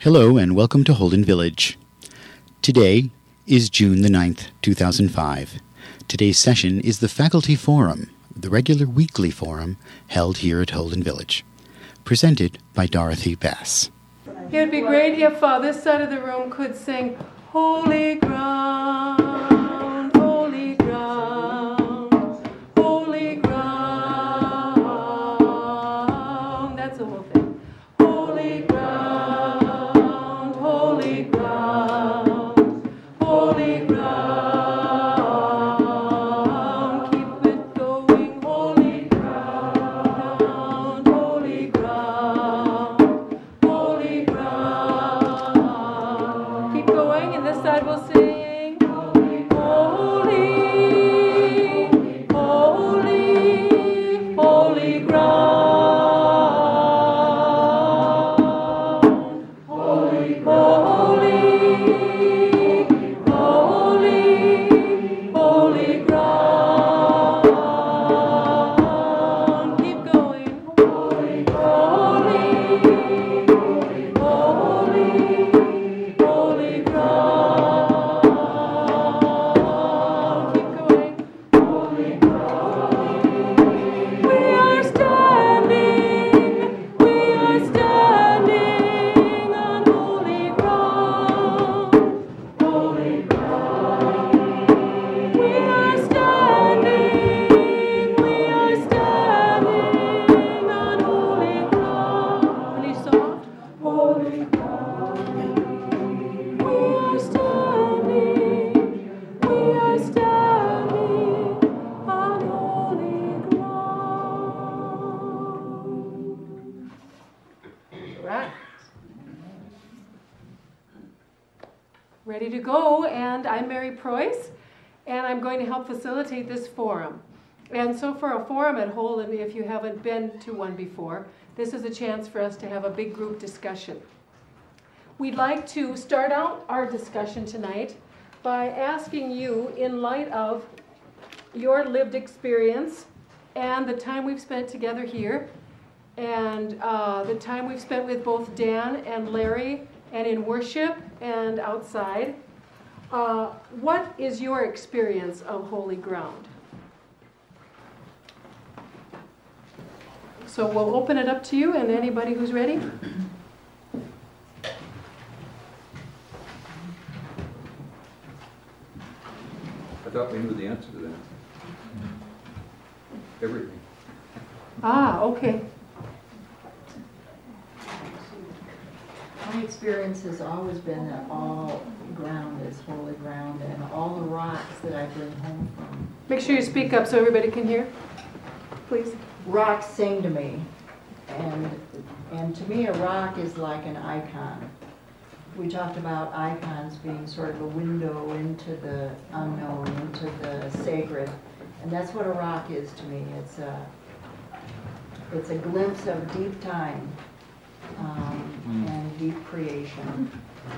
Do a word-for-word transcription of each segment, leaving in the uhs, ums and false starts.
Hello and welcome to Holden Village. Today is June the ninth, two thousand five. Today's session is the Faculty Forum, the regular weekly forum held here at Holden Village. Presented by Dorothy Bass. It would be great if uh, this side of the room could sing Holy Ground, Holy Ground, Holy Ground. That's the whole thing. Holy ground, holy ground, holy ground. Keep it going, holy ground, holy ground, holy ground. Keep going, and this side will sing. Holy, holy, holy, holy ground. Holy, holy, holy, holy ground. Keep going. Holy, holy, holy, holy ground. Keep going. Holy ground. We are standing, we are standing on holy ground. Holy ground. We are standing, we are standing on holy ground. Any soft? Holy ground. We are standing, we are standing on holy ground. Right. Ready to go, and I'm Mary Preuss, and I'm going to help facilitate this forum. And so for a forum at Holden, if you haven't been to one before, this is a chance for us to have a big group discussion. We'd like to start out our discussion tonight by asking you, in light of your lived experience and the time we've spent together here, and uh, the time we've spent with both Dan and Larry, and in worship and outside, uh, what is your experience of holy ground? So we'll open it up to you and anybody who's ready. I thought we knew the answer to that. Everything. Ah, okay. My experience has always been that all ground is holy ground, and all the rocks that I bring home from, Make sure you speak up so everybody can hear, please. rocks sing to me. And, and to me, a rock is like an icon. We talked about icons being sort of a window into the unknown, into the sacred. And that's what a rock is to me. It's a, it's a glimpse of deep time um, and deep creation.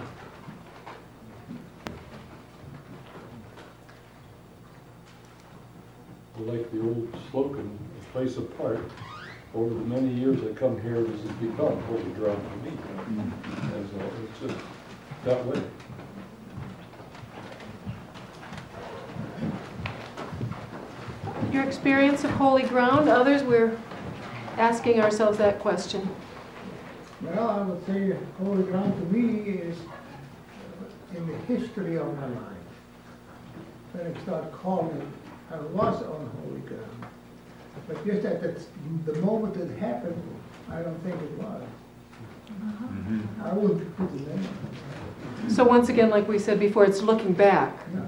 Like the old slogan, a place apart. Over the many years I come here, this has become holy ground for me. And so it's just that way. Your experience of holy ground, others, we're asking ourselves that question. Well, I would say holy ground to me is in the history of my life. When I start calling, I was on holy ground. But just at the, the moment it happened, I don't think it was. I wouldn't put it in. So once again, like we said before, it's looking back. Yeah.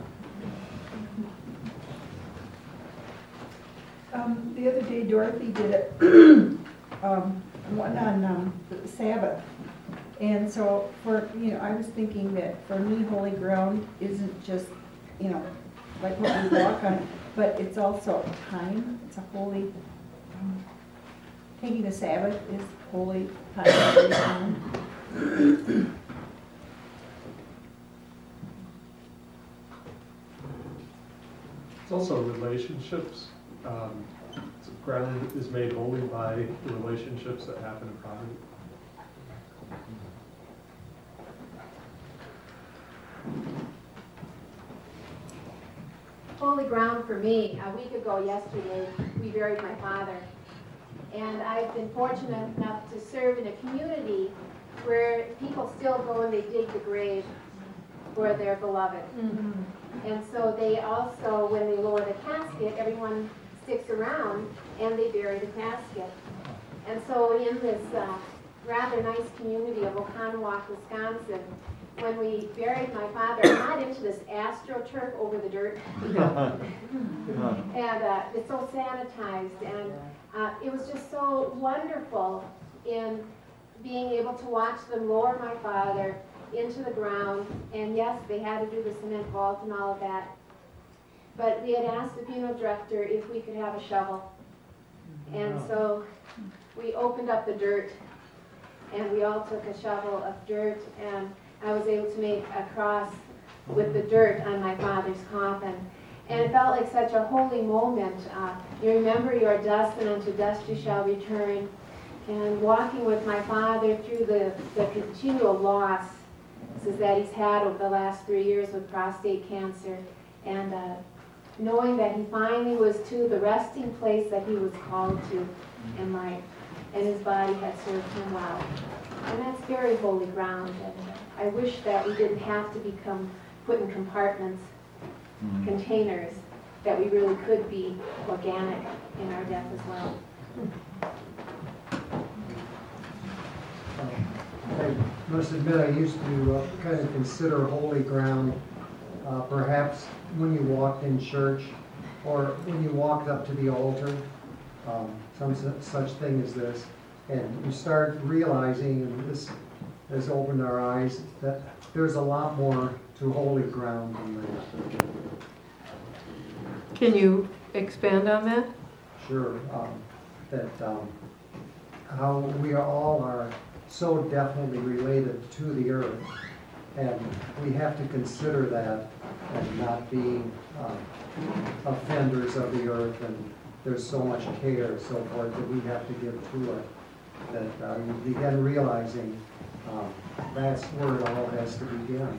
Um, the other day Dorothy did it, um, one on um, the Sabbath. And so for, you know, I was thinking that for me, holy ground isn't just, you know, like what we walk on, but it's also time. It's a holy, um, taking the Sabbath is holy time. Holy time. It's also relationships. Um, ground is made holy by the relationships that happen in property. holy ground for me. A week ago yesterday, we buried my father. And I've been fortunate enough to serve in a community where people still go and they dig the grave for their beloved. Mm-hmm. And so they also, when they lower the casket, everyone sticks around and they bury the casket. And so in this uh, rather nice community of Oconomowoc, Wisconsin, when we buried my father, I'm not into this astroturf over the dirt. and uh, it's so sanitized. And uh, it was just so wonderful in being able to watch them lower my father into the ground. And yes, they had to do the cement vault and all of that. But we had asked the funeral director if we could have a shovel. And so we opened up the dirt, and we all took a shovel of dirt, and I was able to make a cross with the dirt on my father's coffin. And it felt like such a holy moment. Uh, you remember your dust, and unto dust you shall return. And walking with my father through the, the continual loss that he's had over the last three years with prostate cancer, and uh, knowing that he finally was to the resting place that he was called to in life, and his body had served him well. And that's very holy ground, and I wish that we didn't have to become put in compartments, mm-hmm. containers, that we really could be organic in our death as well. I must admit, I used to uh, kind of consider holy ground uh, perhaps when you walked in church or when you walked up to the altar, um, some su- such thing as this, and you start realizing, and this has opened our eyes, that there's a lot more to holy ground than that. Can you expand on that? Sure. Um, that um, how we are all are so definitely related to the earth, and we have to consider that and not being um, offenders of the earth, and there's so much care and so forth that we have to give to it, that uh, you begin realizing um, that's where it all has to begin.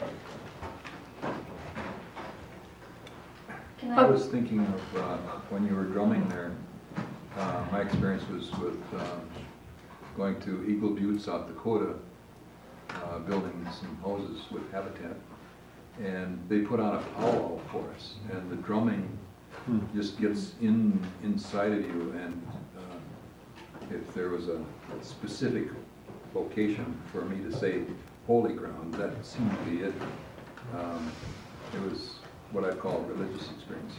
Can I, I was thinking of uh, when you were drumming there, uh, my experience was with um, going to Eagle Butte, South Dakota, uh, building some houses with Habitat, and they put on a powwow for us, and the drumming hmm. just gets in inside of you, and uh, if there was a specific location for me to say holy ground, that seemed to be it. Um, it was what I call a religious experience.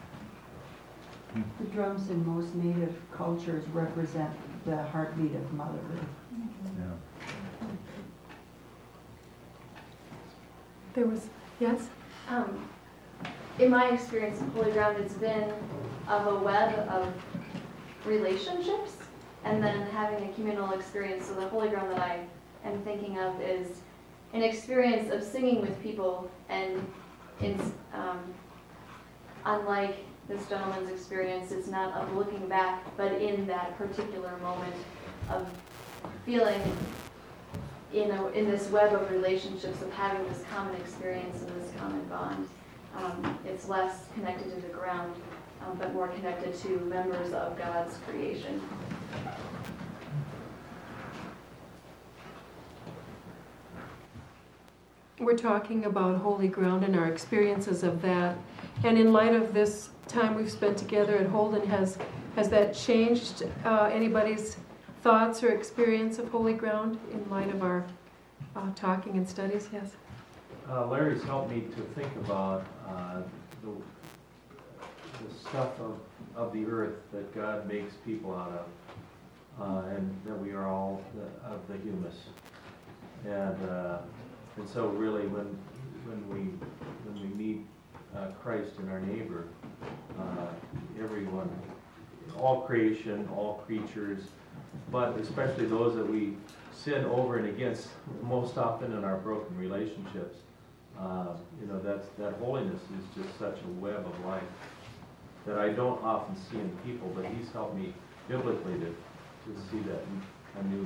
The drums in most native cultures represent the heartbeat of Mother Earth. Yeah. There was, yes? Um, in my experience of holy ground, it's been of a web of relationships, and then having a communal experience. So the holy ground that I am thinking of is an experience of singing with people, and it's um, unlike this gentleman's experience, it's not of looking back, but in that particular moment of feeling in, a, in this web of relationships, of having this common experience and this common bond. Um, it's less connected to the ground, um, but more connected to members of God's creation. We're talking about holy ground and our experiences of that. And in light of this time we've spent together at Holden, has has that changed uh, anybody's thoughts or experience of holy ground in light of our uh, talking and studies? Yes? Uh, Larry's helped me to think about uh, the, the stuff of, of the earth that God makes people out of, uh, and that we are all the, of the humus. And uh, and so really when when we when we meet uh, Christ in our neighbor, uh, everyone, all creation, all creatures, but especially those that we sin over and against most often in our broken relationships, uh, you know, that's, that holiness is just such a web of life that I don't often see in people, but he's helped me biblically to, to see that anew.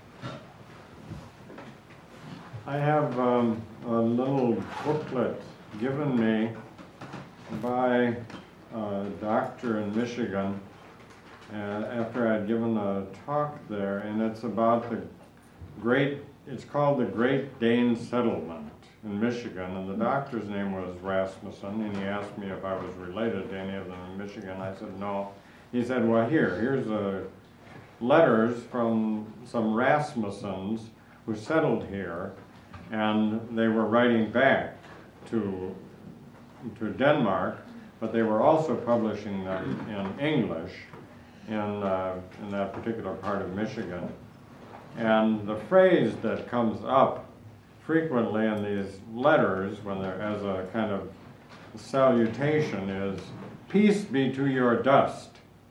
I have um, a little booklet given me by a doctor in Michigan uh, after I'd given a talk there, and it's about the great, it's called the Great Dane Settlement in Michigan, and the doctor's name was Rasmussen, and he asked me if I was related to any of them in Michigan. I said no. He said, well, here, here's a letters from some Rasmussens who settled here, and they were writing back to to Denmark, but they were also publishing them in English in uh, in that particular part of Michigan. And the phrase that comes up frequently in these letters, when they're as a kind of salutation, is "Peace be to your dust."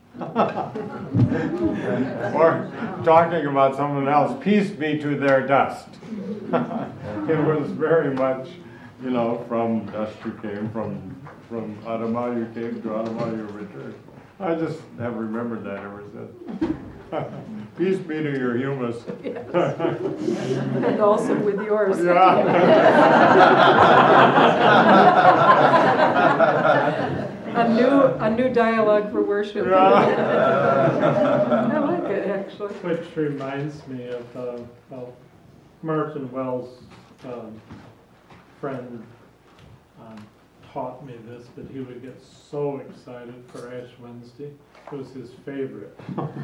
Or talking about someone else, "Peace be to their dust." It was very much, you know, from dust you came, from from Adama you came, to Adama you returned. I just have remembered that ever since. Peace be to your humus. Yes. And also with yours. Yeah. A new, a new dialogue for worship. Yeah. I like it, actually. Which reminds me of, uh, well, Martin Wells' um, friend um, taught me this, but he would get so excited for Ash Wednesday. It was his favorite.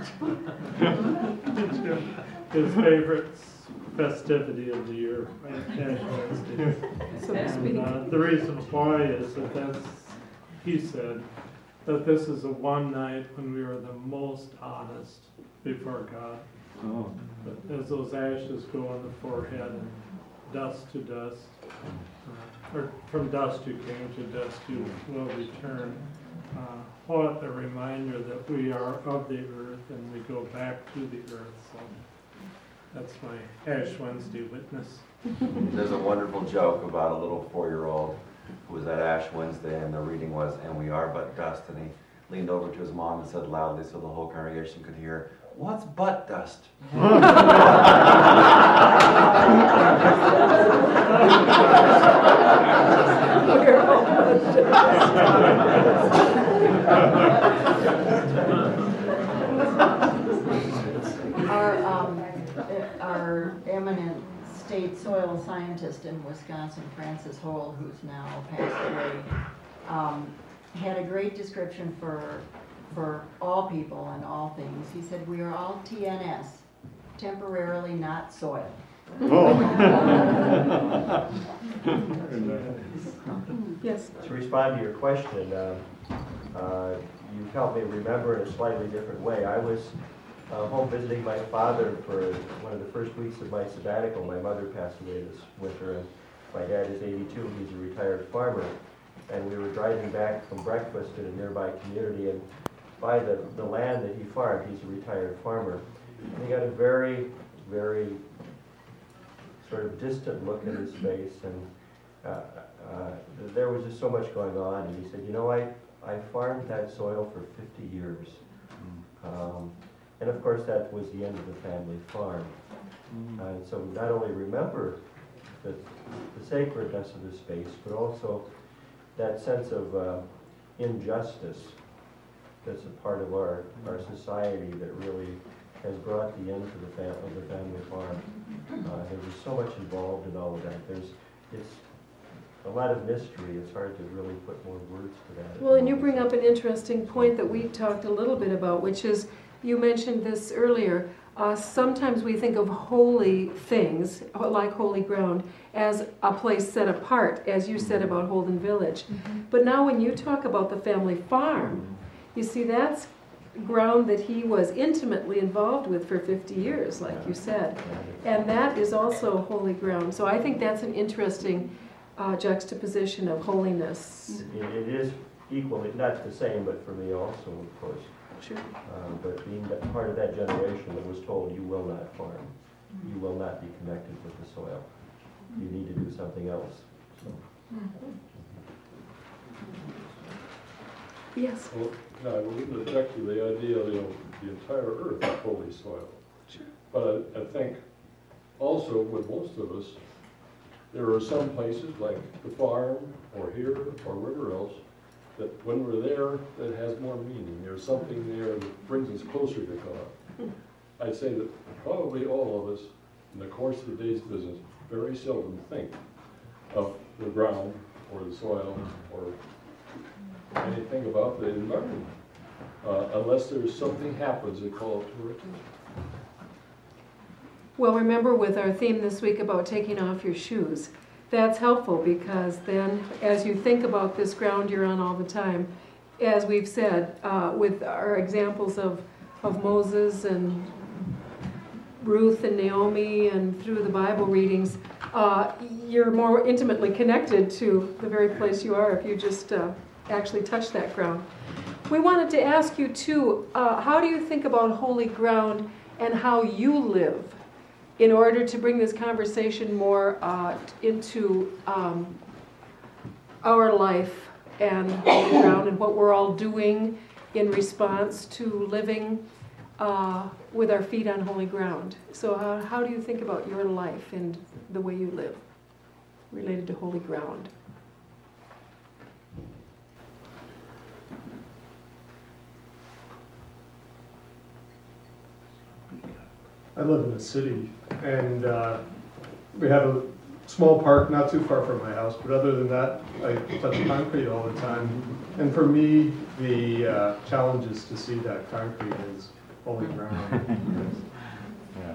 His favorite festivity of the year, Ash Wednesday. So to speak. And, uh, the reason why is that that's, he said, that this is the one night when we are the most honest before God. Oh. But as those ashes go on the forehead and dust to dust, uh, or from dust you came, to dust you will return. Uh, what a reminder that we are of the earth and we go back to the earth. So that's my Ash Wednesday witness. There's a wonderful joke about a little four-year-old who was at Ash Wednesday, and the reading was, "And we are but dust," and he leaned over to his mom and said loudly so the whole congregation could hear, "What's butt dust?" Our, um, our eminent state soil scientist in Wisconsin, Francis Hole, who's now passed away, um, had a great description for for all people and all things. He said, we are all T N S, temporarily not soil. Oh. Yes. To respond to your question, uh, uh, you've helped me remember in a slightly different way. I was uh, home visiting my father for one of the first weeks of my sabbatical. My mother passed away this winter, and my dad is eighty-two. He's a retired farmer. And we were driving back from breakfast in a nearby community, and by the, the land that he farmed, he's a retired farmer, and he got a very, very sort of distant look in his face, and uh, uh, there was just so much going on, and he said, you know, I, I farmed that soil for fifty years. Um, and of course that was the end of the family farm. Mm. And so we not only remember the, the sacredness of the space, but also that sense of uh, injustice that's a part of our, our society that really has brought the end to the, fam of the family farm. Uh, there was so much involved in all of that. There's, it's a lot of mystery. It's hard to really put more words to that. Well, and you bring up an interesting point that we talked a little bit about, which is, you mentioned this earlier, uh, sometimes we think of holy things, like holy ground, as a place set apart, as you said about Holden Village. Mm-hmm. But now when you talk about the family farm, you see that's ground that he was intimately involved with for fifty years, like you said. And that is also holy ground. So I think that's an interesting uh, juxtaposition of holiness. It, it is equally, not the same, but for me also, of course. Sure. Uh, but being that part of that generation that was told you will not farm, you will not be connected with the soil. You need to do something else. So. Yes. Well, no, I wouldn't object to the idea of, you know, the entire earth is holy soil. Sure. But I, I think also with most of us, There are some places like the farm or here or wherever else that when we're there, that has more meaning. There's something there that brings us closer to God. I'd say that probably all of us in the course of the day's visit very seldom think of the ground or the soil or anything about the environment, uh, unless there's something happens that calls to our attention. Well, remember with our theme this week about taking off your shoes, that's helpful because then as you think about this ground you're on all the time, as we've said, uh, with our examples of, of Moses and Ruth and Naomi and through the Bible readings, uh, you're more intimately connected to the very place you are if you just uh, actually touch that ground. We wanted to ask you too, uh, how do you think about holy ground and how you live in order to bring this conversation more uh, into um, our life and holy ground and what we're all doing in response to living uh, with our feet on holy ground. So how, how do you think about your life and the way you live related to holy ground? I live in a city, and uh, we have a small park not too far from my house, but other than that, I touch concrete all the time. And for me, the uh, challenge is to see that concrete as holy ground. Yeah.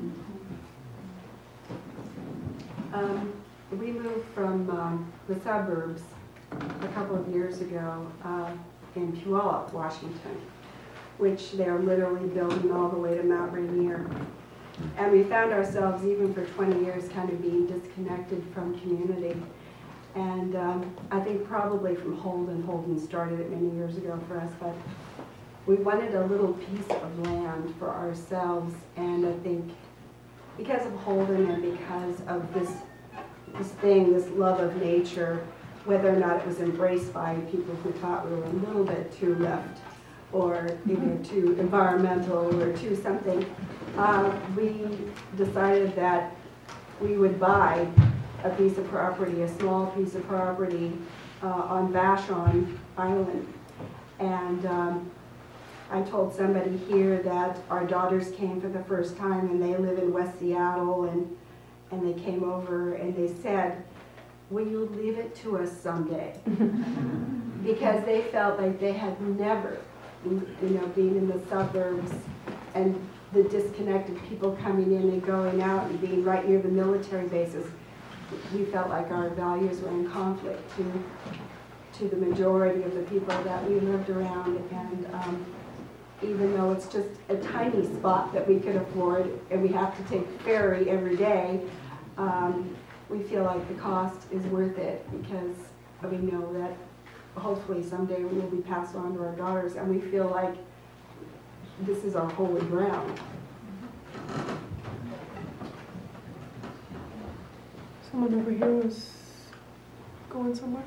Um, we moved from um, the suburbs a couple of years ago uh, in Puyallup, Washington, which they're literally building all the way to Mount Rainier. And we found ourselves, even for twenty years, kind of being disconnected from community. And um, I think probably from Holden, Holden started it many years ago for us, but we wanted a little piece of land for ourselves. And I think because of Holden and because of this, this thing, this love of nature, whether or not it was embraced by people who thought we were a little bit too left, or you know, too environmental or too something, uh, we decided that we would buy a piece of property, a small piece of property uh, on Vashon Island. And um, I told somebody here that our daughters came for the first time and they live in West Seattle, and, and they came over and they said, will you leave it to us someday? Because they felt like they had never, you know, being in the suburbs and the disconnected people coming in and going out and being right near the military bases, we felt like our values were in conflict to to the majority of the people that we lived around. And um, even though it's just a tiny spot that we could afford and we have to take the ferry every day, um, we feel like the cost is worth it because we know that hopefully someday we will be passed on to our daughters, and we feel like this is our holy ground. Someone over here was going somewhere?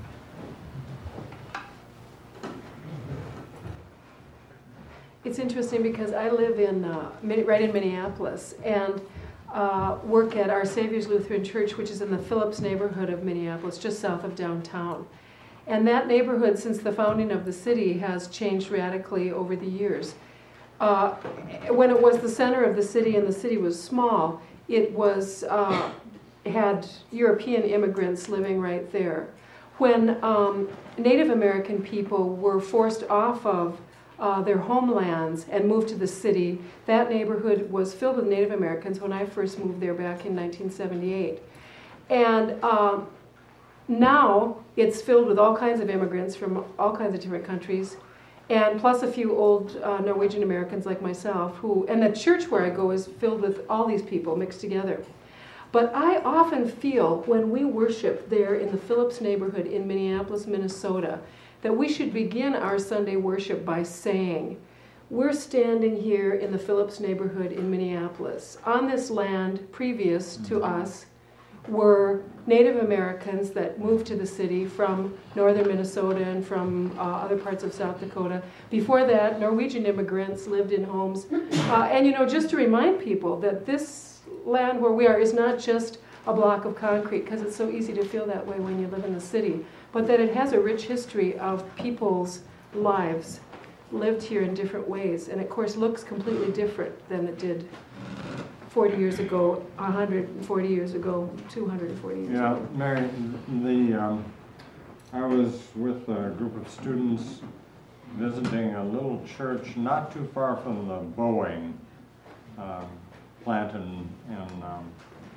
It's interesting because I live in uh, right in Minneapolis and uh, work at Our Savior's Lutheran Church, which is in the Phillips neighborhood of Minneapolis, just south of downtown. And that neighborhood, since the founding of the city, has changed radically over the years. Uh, when it was the center of the city and the city was small, it was uh, had European immigrants living right there. When um, Native American people were forced off of uh, their homelands and moved to the city, that neighborhood was filled with Native Americans when I first moved there back in nineteen seventy-eight. And um, now it's filled with all kinds of immigrants from all kinds of different countries, and plus a few old uh, Norwegian Americans like myself, who, and the church where I go is filled with all these people mixed together. But I often feel when we worship there in the Phillips neighborhood in Minneapolis, Minnesota, that we should begin our Sunday worship by saying, we're standing here in the Phillips neighborhood in Minneapolis. On this land previous to us were Native Americans that moved to the city from northern Minnesota and from uh, other parts of South Dakota. Before that, Norwegian immigrants lived in homes. Uh, and you know, just to remind people that this land where we are is not just a block of concrete, because it's so easy to feel that way when you live in the city. But that it has a rich history of people's lives lived here in different ways, and of course looks completely different than it did forty years ago, one hundred forty years ago, two hundred forty years Yeah, ago. Mary, the, um, I was with a group of students visiting a little church not too far from the Boeing um, plant in, in um,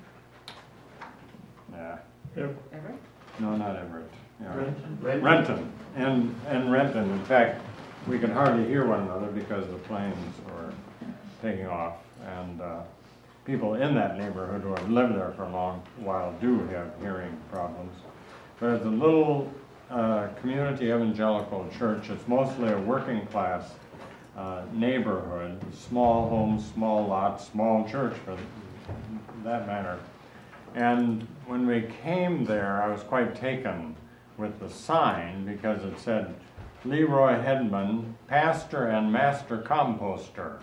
yeah. Everett? No, not Everett. Yeah. Renton? Renton. Renton. In, in Renton. In fact, we could hardly hear one another because the planes were taking off. And uh, people in that neighborhood who have lived there for a long while do have hearing problems. But it's a little uh, community evangelical church. It's mostly a working class uh, neighborhood, small homes, small lots, small church for that matter. And when we came there, I was quite taken with the sign because it said, Leroy Hedman, pastor and master composter.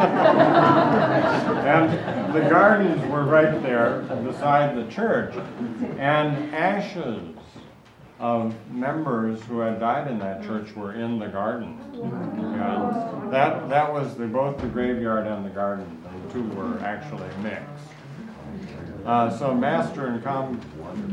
And the gardens were right there beside the church. And ashes of members who had died in that church were in the garden. Yeah. That, that was the, both the graveyard and the garden. And the two were actually mixed. Uh, so master and com...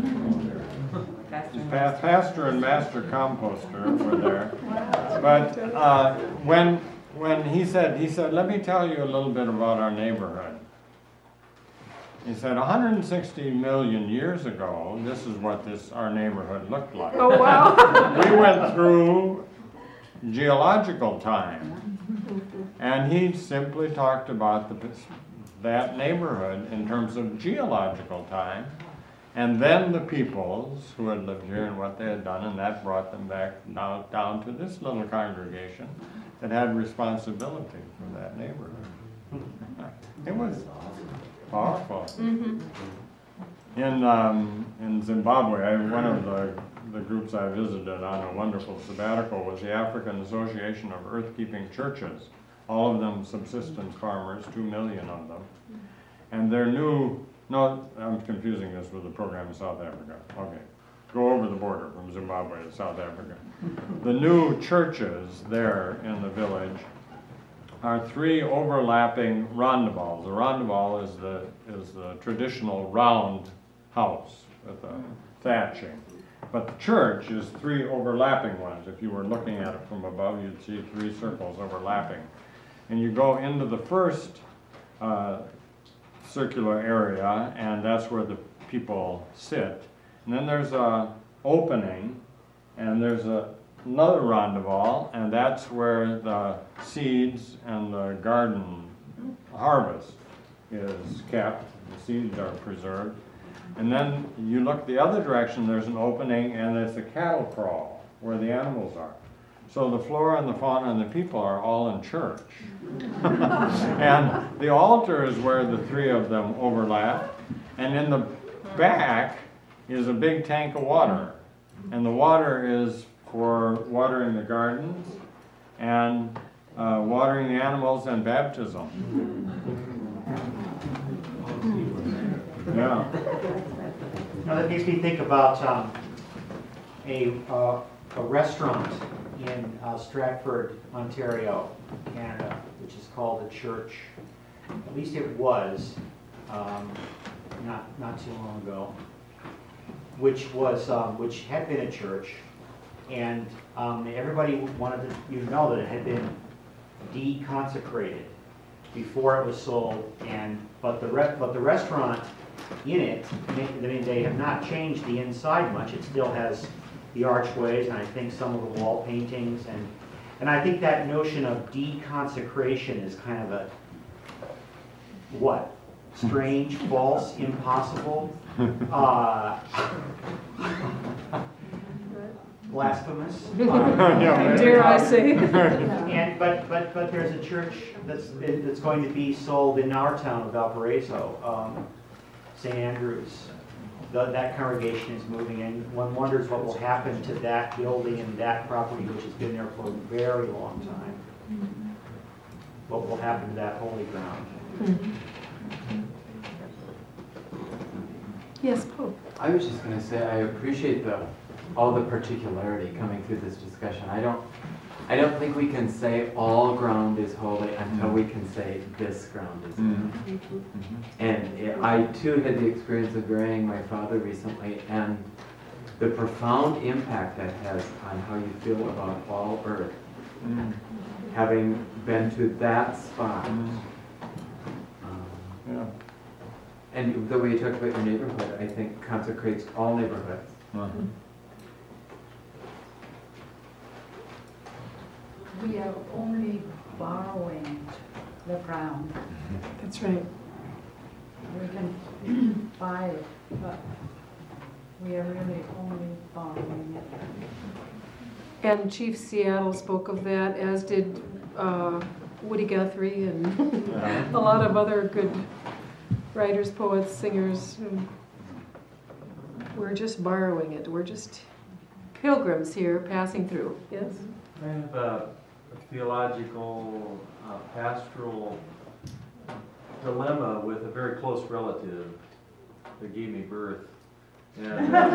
Pa- pastor and master composter were there. But uh, when when he said, he said, let me tell you a little bit about our neighborhood. He said, one hundred sixty million years ago, this is what this our neighborhood looked like. Oh, wow. We went through geological time. And he simply talked about the, that neighborhood in terms of geological time. And then the peoples who had lived here and what they had done, and that brought them back now down to this little congregation that had responsibility for that neighborhood. It was powerful. Mm-hmm. In um, in Zimbabwe, I, one of the, the groups I visited on a wonderful sabbatical was the African Association of Earth-Keeping Churches. All of them subsistence farmers, two million of them. And their new No, I'm confusing this with the program in South Africa. Okay. Go over the border from Zimbabwe to South Africa. The new churches there in the village are three overlapping rondavals. A rondaval is the, is the traditional round house with a thatching. But the church is three overlapping ones. If you were looking at it from above, you'd see three circles overlapping. And you go into the first uh, circular area, and that's where the people sit. And then there's a opening, and there's a, another rondaval, and that's where the seeds and the garden harvest is kept. The seeds are preserved. And then you look the other direction, there's an opening, and it's a cattle kraal where the animals are. So the flora and the fauna and the people are all in church. And the altar is where the three of them overlap. And in the back is a big tank of water. And the water is for watering the gardens and uh, watering the animals and baptism. Yeah. Now that makes me think about um, a, uh, a restaurant in uh, Stratford, Ontario, Canada, which is called The Church. At least it was, um, not not too long ago, which was um, which had been a church, and um, everybody wanted to, you to know that it had been deconsecrated before it was sold, and but the re- but the restaurant in it, I mean, they have not changed the inside much. It still has the archways, and I think some of the wall paintings, and and I think that notion of deconsecration is kind of a what? Strange, false, impossible, uh, blasphemous. Uh, Dare I say? And but but but there's a church that's that's going to be sold in our town of Valparaiso, um, Saint Andrews. The, that congregation is moving, and one wonders what will happen to that building and that property, which has been there for a very long time. What will happen to that holy ground? Yes, Paul. I was just going to say I appreciate the all the particularity coming through this discussion. I don't I don't think we can say all ground is holy until we can say this ground is holy. Mm-hmm. And it, I too had the experience of burying my father recently, and the profound impact that has on how you feel about all earth. Mm. Having been to that spot. Mm. Um, yeah. And the way you talked about your neighborhood, I think consecrates all neighborhoods. Uh-huh. We are only borrowing the ground. That's right. We can buy it, but we are really only borrowing it. And Chief Seattle spoke of that, as did uh, Woody Guthrie and a lot of other good writers, poets, singers. We're just borrowing it. We're just pilgrims here passing through. Yes? I have a theological, uh, pastoral dilemma with a very close relative that gave me birth. And, uh,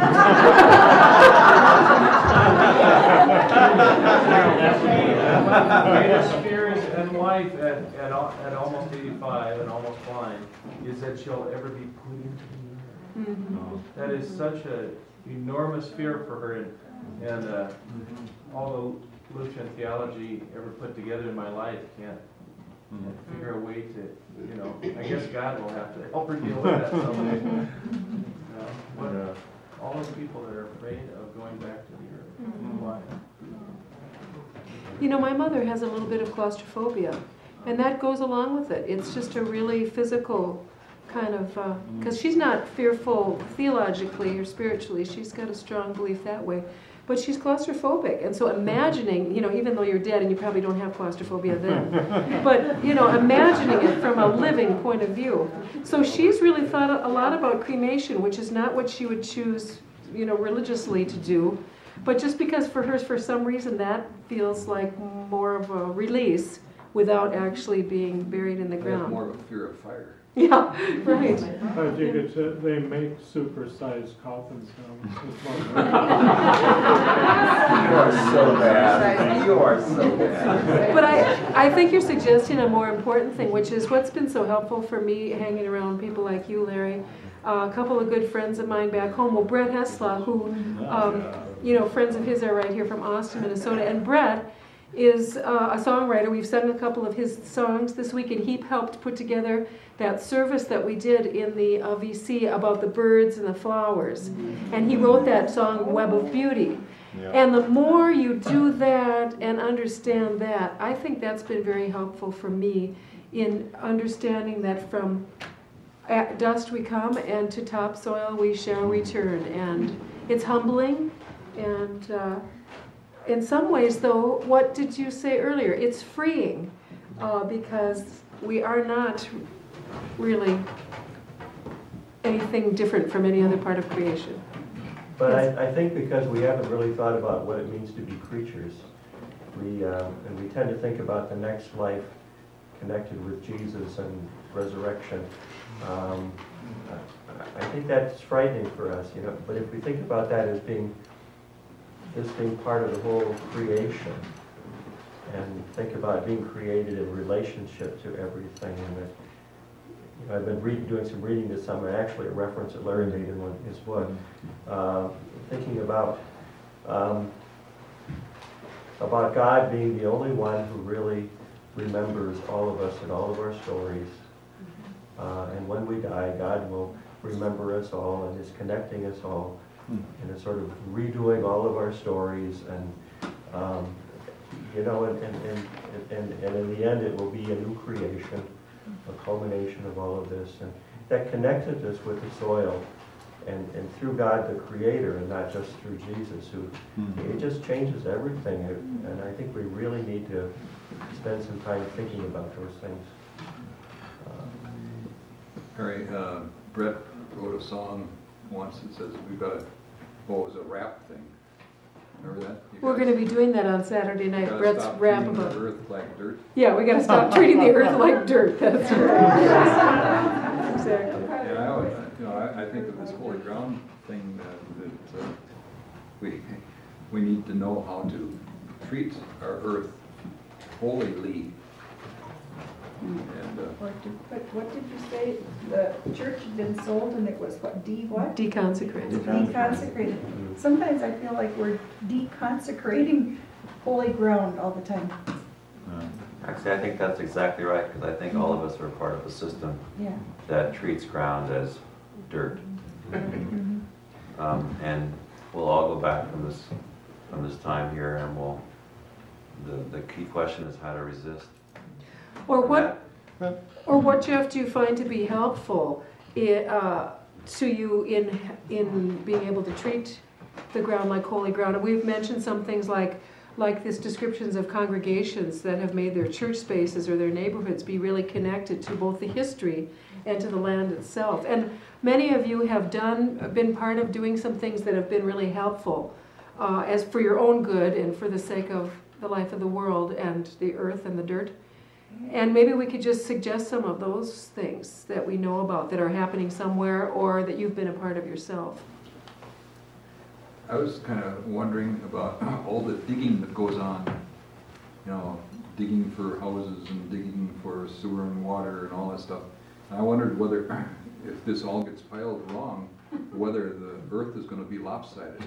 greatest fears in life at, at, at almost eighty-five and almost blind is that she'll ever be put into the earth. Mm-hmm. That is such an enormous fear for her, and, and uh, all the Lutheran theology ever put together in my life can't mm-hmm. figure a way to, you know, I guess God will have to help her deal with that someday. uh, what, uh, all those people that are afraid of going back to the earth. Mm-hmm. Why? You know, my mother has a little bit of claustrophobia, and that goes along with it. It's just a really physical kind of, because uh, she's not fearful theologically or spiritually. She's got a strong belief that way. But she's claustrophobic, and so imagining, you know, even though you're dead and you probably don't have claustrophobia then, but, you know, imagining it from a living point of view. So she's really thought a lot about cremation, which is not what she would choose, you know, religiously to do, but just because for her, for some reason, that feels like more of a release without actually being buried in the ground. More of a fear of fire. Yeah, right. I think it's, uh, they make super-sized coffins now. You are so bad. You are so bad. But I, I think you're suggesting a more important thing, which is what's been so helpful for me hanging around people like you, Larry. Uh, a couple of good friends of mine back home. Well, Brett Hesla, who, um, you know, friends of his are right here from Austin, Minnesota. And Brett is uh, a songwriter. We've sung a couple of his songs this week, and he helped put together that service that we did in the uh, V C about the birds and the flowers. And he wrote that song, Web of Beauty. Yeah. And the more you do that and understand that, I think that's been very helpful for me in understanding that from at dust we come and to topsoil we shall return. And it's humbling, and uh, in some ways, though, what did you say earlier? It's freeing, uh, because we are not really anything different from any other part of creation. But I, I think because we haven't really thought about what it means to be creatures, we uh, and we tend to think about the next life connected with Jesus and resurrection. Um, I, I think that's frightening for us, you know. But if we think about that as being this being part of the whole creation, and think about being created in relationship to everything, and that, you know, I've been reading, doing some reading this summer, actually a reference that Larry made in one, his book, uh, thinking about um, about God being the only one who really remembers all of us and all of our stories. Uh, and when we die, God will remember us all and is connecting us all, and is sort of redoing all of our stories, and um, you know, and and, and and and in the end, it will be a new creation, a culmination of all of this, and that connectedness with the soil, and and through God the Creator, and not just through Jesus, who mm-hmm. it just changes everything, and I think we really need to spend some time thinking about those things. Uh, Harry, uh, Brett wrote a song once that says we've got a, oh, it was a rap thing. Remember that? You We're going to be doing that on Saturday night. Brett's rap about the earth like dirt. Yeah, we got to stop treating the earth like dirt. That's right. Yes. Exactly. Yeah, I always, you know, I, I think of this holy ground thing that, that uh, we, we need to know how to treat our earth holily. And, uh, Or did- But what did you say? The church had been sold and it was what, de what? Deconsecrated. Deconsecrated. Sometimes I feel like we're deconsecrating holy ground all the time. Actually, I think that's exactly right, because I think all of us are part of a system Yeah. that treats ground as dirt. Mhm. Um, and we'll all go back from this, from this time here, and we'll, the, the key question is how to resist. Or what, or what, Jeff, do you find to be helpful i- uh, to you in, in being able to treat the ground like holy ground? And we've mentioned some things like, like this descriptions of congregations that have made their church spaces or their neighborhoods be really connected to both the history and to the land itself. And many of you have done, been part of doing some things that have been really helpful uh, as for your own good and for the sake of the life of the world and the earth and the dirt. And maybe we could just suggest some of those things that we know about that are happening somewhere or that you've been a part of yourself. I was kind of wondering about all the digging that goes on, you know, digging for houses and digging for sewer and water and all that stuff. And I wondered whether, if this all gets piled wrong, whether the earth is going to be lopsided.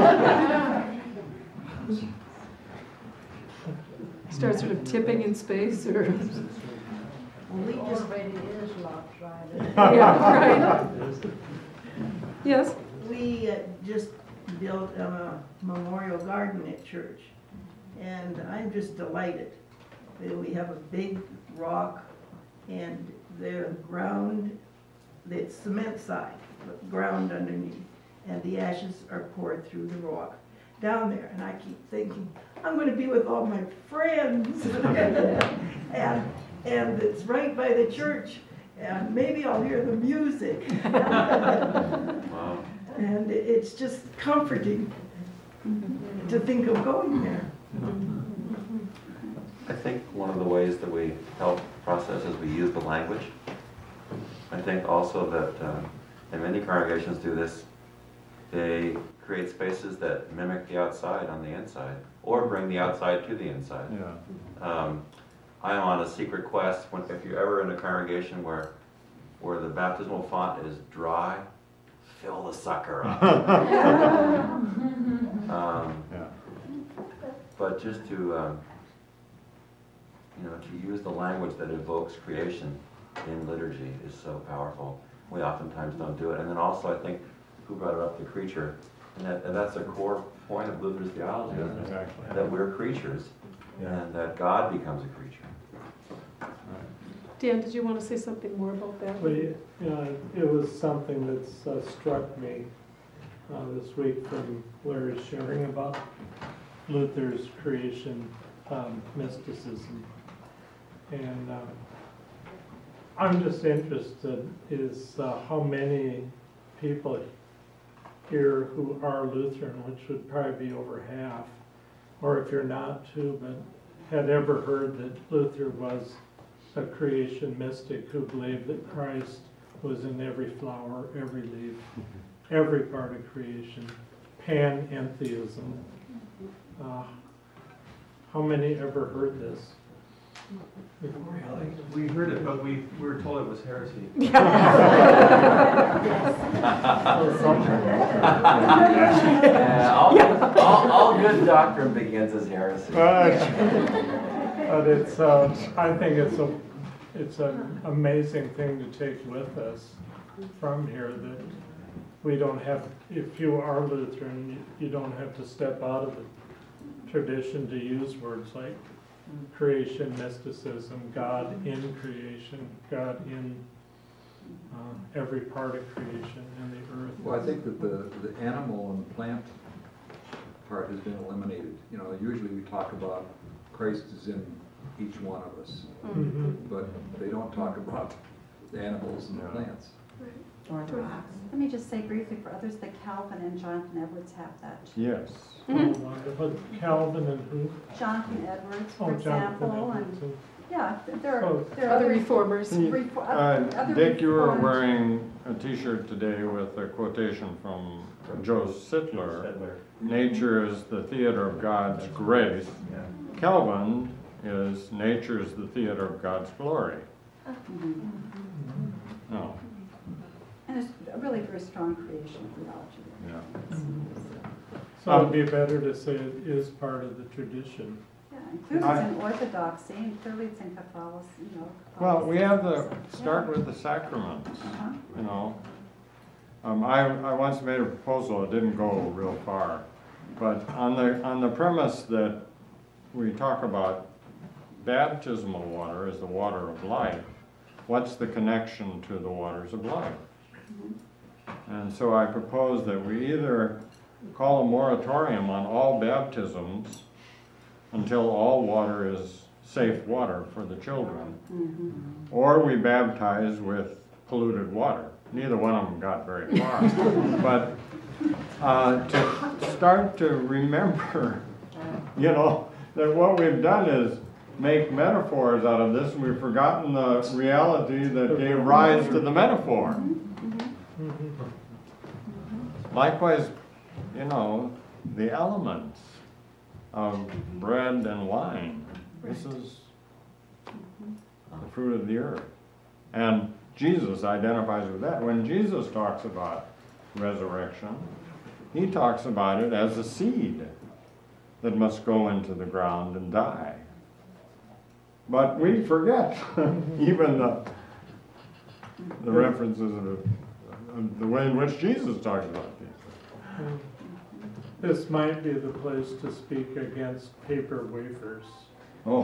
Start sort of tipping in space or... Well, we just already is lopsided. Yeah, right. Yes? We uh, just built a memorial garden at church, and I'm just delighted. We have a big rock, and the ground, it's cement side, but ground underneath, and the ashes are poured through the rock down there, and I keep thinking, I'm going to be with all my friends, and and it's right by the church, and maybe I'll hear the music. Wow. And it's just comforting to think of going there. I think one of the ways that we help process is we use the language. I think also that, uh, and many congregations do this, they create spaces that mimic the outside on the inside, or bring the outside to the inside. Yeah. Um, I am on a secret quest. When, if you're ever in a congregation where, where the baptismal font is dry, fill the sucker up. um, Yeah. But just to, um, you know, to use the language that evokes creation in liturgy is so powerful. We oftentimes don't do it. And then also, I think, who brought it up, the creature, and, that, and that's a core point of Luther's theology, isn't it? Exactly. That we're creatures, Yeah. and that God becomes a creature. Dan, did you want to say something more about that? Well, you know, it was something that's uh, struck me uh, this week from Larry sharing about Luther's creation um, mysticism. And uh, I'm just interested is uh, how many people here who are Lutheran, which would probably be over half, or if you're not too, but had ever heard that Luther was a creation mystic who believed that Christ was in every flower, every leaf, every part of creation, panentheism. Uh, how many ever heard this? Really? We heard it, but we, we were told it was heresy. Yeah, all, all, all good doctrine begins as heresy. But it's, uh, I think it's a, it's an amazing thing to take with us from here, that we don't have, if you are Lutheran, you, you don't have to step out of the tradition to use words like creation, mysticism, God in creation, God in uh, every part of creation and the earth. Well, I think that the, the animal and plant part has been eliminated. You know, usually we talk about Christ is in each one of us, Mhm. but they don't talk about the animals and the plants. Or the rocks. Let me just say briefly for others that Calvin and Jonathan Edwards have that. Yes. Oh, wonderful. Calvin and who? Jonathan Edwards, Oh, for Jonathan example, Edwards, and Yeah, there are, Oh, there are Other other. reformers. Refo- Uh, other Dick, you were reformed- wearing a T-shirt today with a quotation from Joe Sittler. Settler. Nature is the theater of God's grace. Calvin is nature is the theater of God's glory. No, And it's a really very strong creation theology. yeah. So it'd be better to say it is part of the tradition. Yeah, includes I- in orthodoxy, and clearly it's in Catholicism, you know. Well, we have the, Catholicism. start Yeah. with the sacraments, Uh-huh. you know. Um, I, I once made a proposal, it didn't go real far, but on the, on the premise that we talk about baptismal water as the water of life, what's the connection to the waters of life? And so I propose that we either call a moratorium on all baptisms until all water is safe water for the children, Mhm. or we baptize with polluted water. Neither one of them got very far. But uh, to start to remember, you know, that what we've done is make metaphors out of this, and we've forgotten the reality that gave rise to the metaphor. Likewise, you know, the elements of bread and wine. This is the fruit of the earth. And Jesus identifies with that. When Jesus talks about resurrection, he talks about it as a seed that must go into the ground and die. But we forget even the, the references of, of the way in which Jesus talks about these. This might be the place to speak against paper wafers. Oh.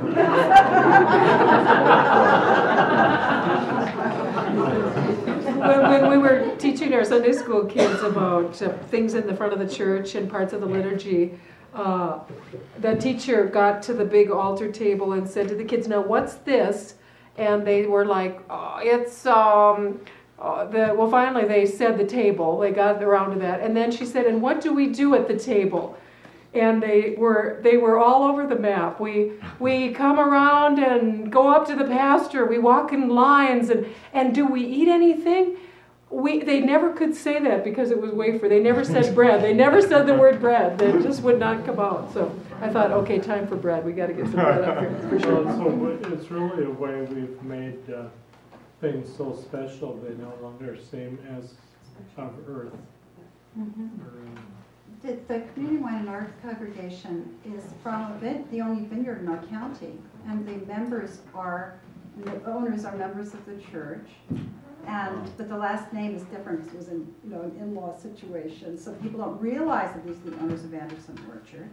When, when we were teaching our Sunday school kids about uh, things in the front of the church and parts of the liturgy, uh, the teacher got to the big altar table and said to the kids, "Now what's this?" And they were like, oh, "It's um, uh, the." Well, finally they said the table. They got around to that, and then she said, "And what do we do at the table?" And they were they were all over the map. We we come around and go up to the pastor. We walk in lines, and and do we eat anything? We they never could say that because it was wafer. They never said bread. They never said the word bread. They just would not come out. So I thought, okay, time for bread. We got to get some bread up here for sure. Well, so it's really a way we've made uh, things so special they no longer seem as of earth. Mhm. Or, The, the Community Wine and Arts Congregation is from a vin- the only vineyard in our county, and the members are, the owners are members of the church, and, but the last name is different because it was in, you know, an in-law situation, so people don't realize that these are the owners of Anderson Orchard.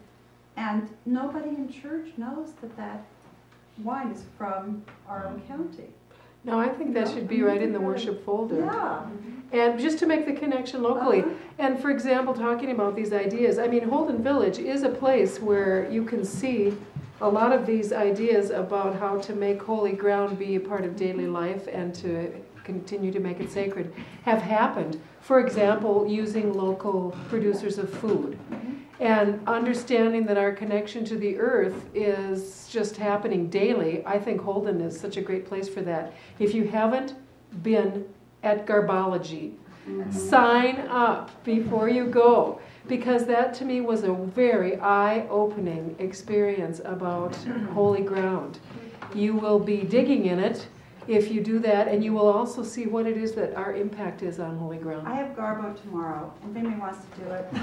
And nobody in church knows that that wine is from our own county. No, I think that should be right in the worship folder. Yeah. And just to make the connection locally. Uh-huh. And for example, talking about these ideas, I mean, Holden Village is a place where you can see a lot of these ideas about how to make holy ground be a part of daily life and to continue to make it sacred have happened. For example, using local producers of food. And understanding that our connection to the earth is just happening daily. I think Holden is such a great place for that. If you haven't been at Garbology, sign up before you go, because that to me was a very eye-opening experience about holy ground. You will be digging in it if you do that, and you will also see what it is that our impact is on holy ground. I have Garbo tomorrow, and if anybody wants to do it.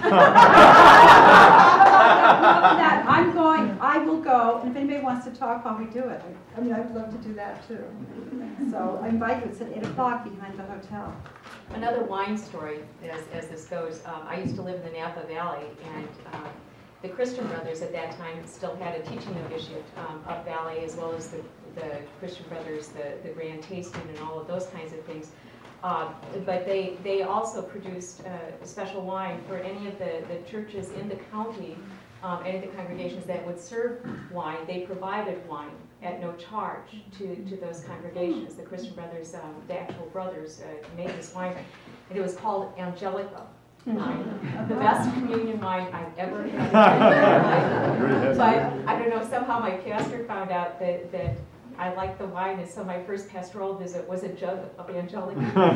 That, I'm going, I will go, and if anybody wants to talk while we do it, I, I mean, I would love to do that too. So I invite you, it's at eight o'clock behind the hotel. Another wine story, as, as this goes, um, I used to live in the Napa Valley, and um, the Christian Brothers at that time still had a teaching novitiate um, up valley, as well as the, the Christian Brothers, the, the Grand Tasting, and all of those kinds of things. Uh, but they, they also produced uh, special wine for any of the, the churches in the county, um, any of the congregations that would serve wine. They provided wine at no charge to, to those congregations. The Christian Brothers, um, the actual brothers, uh, made this wine, and it was called Angelica. wine, the best communion wine I've ever had. But I don't know, somehow my pastor found out that, that I liked the wine, and so my first pastoral visit was a jug of Angelica.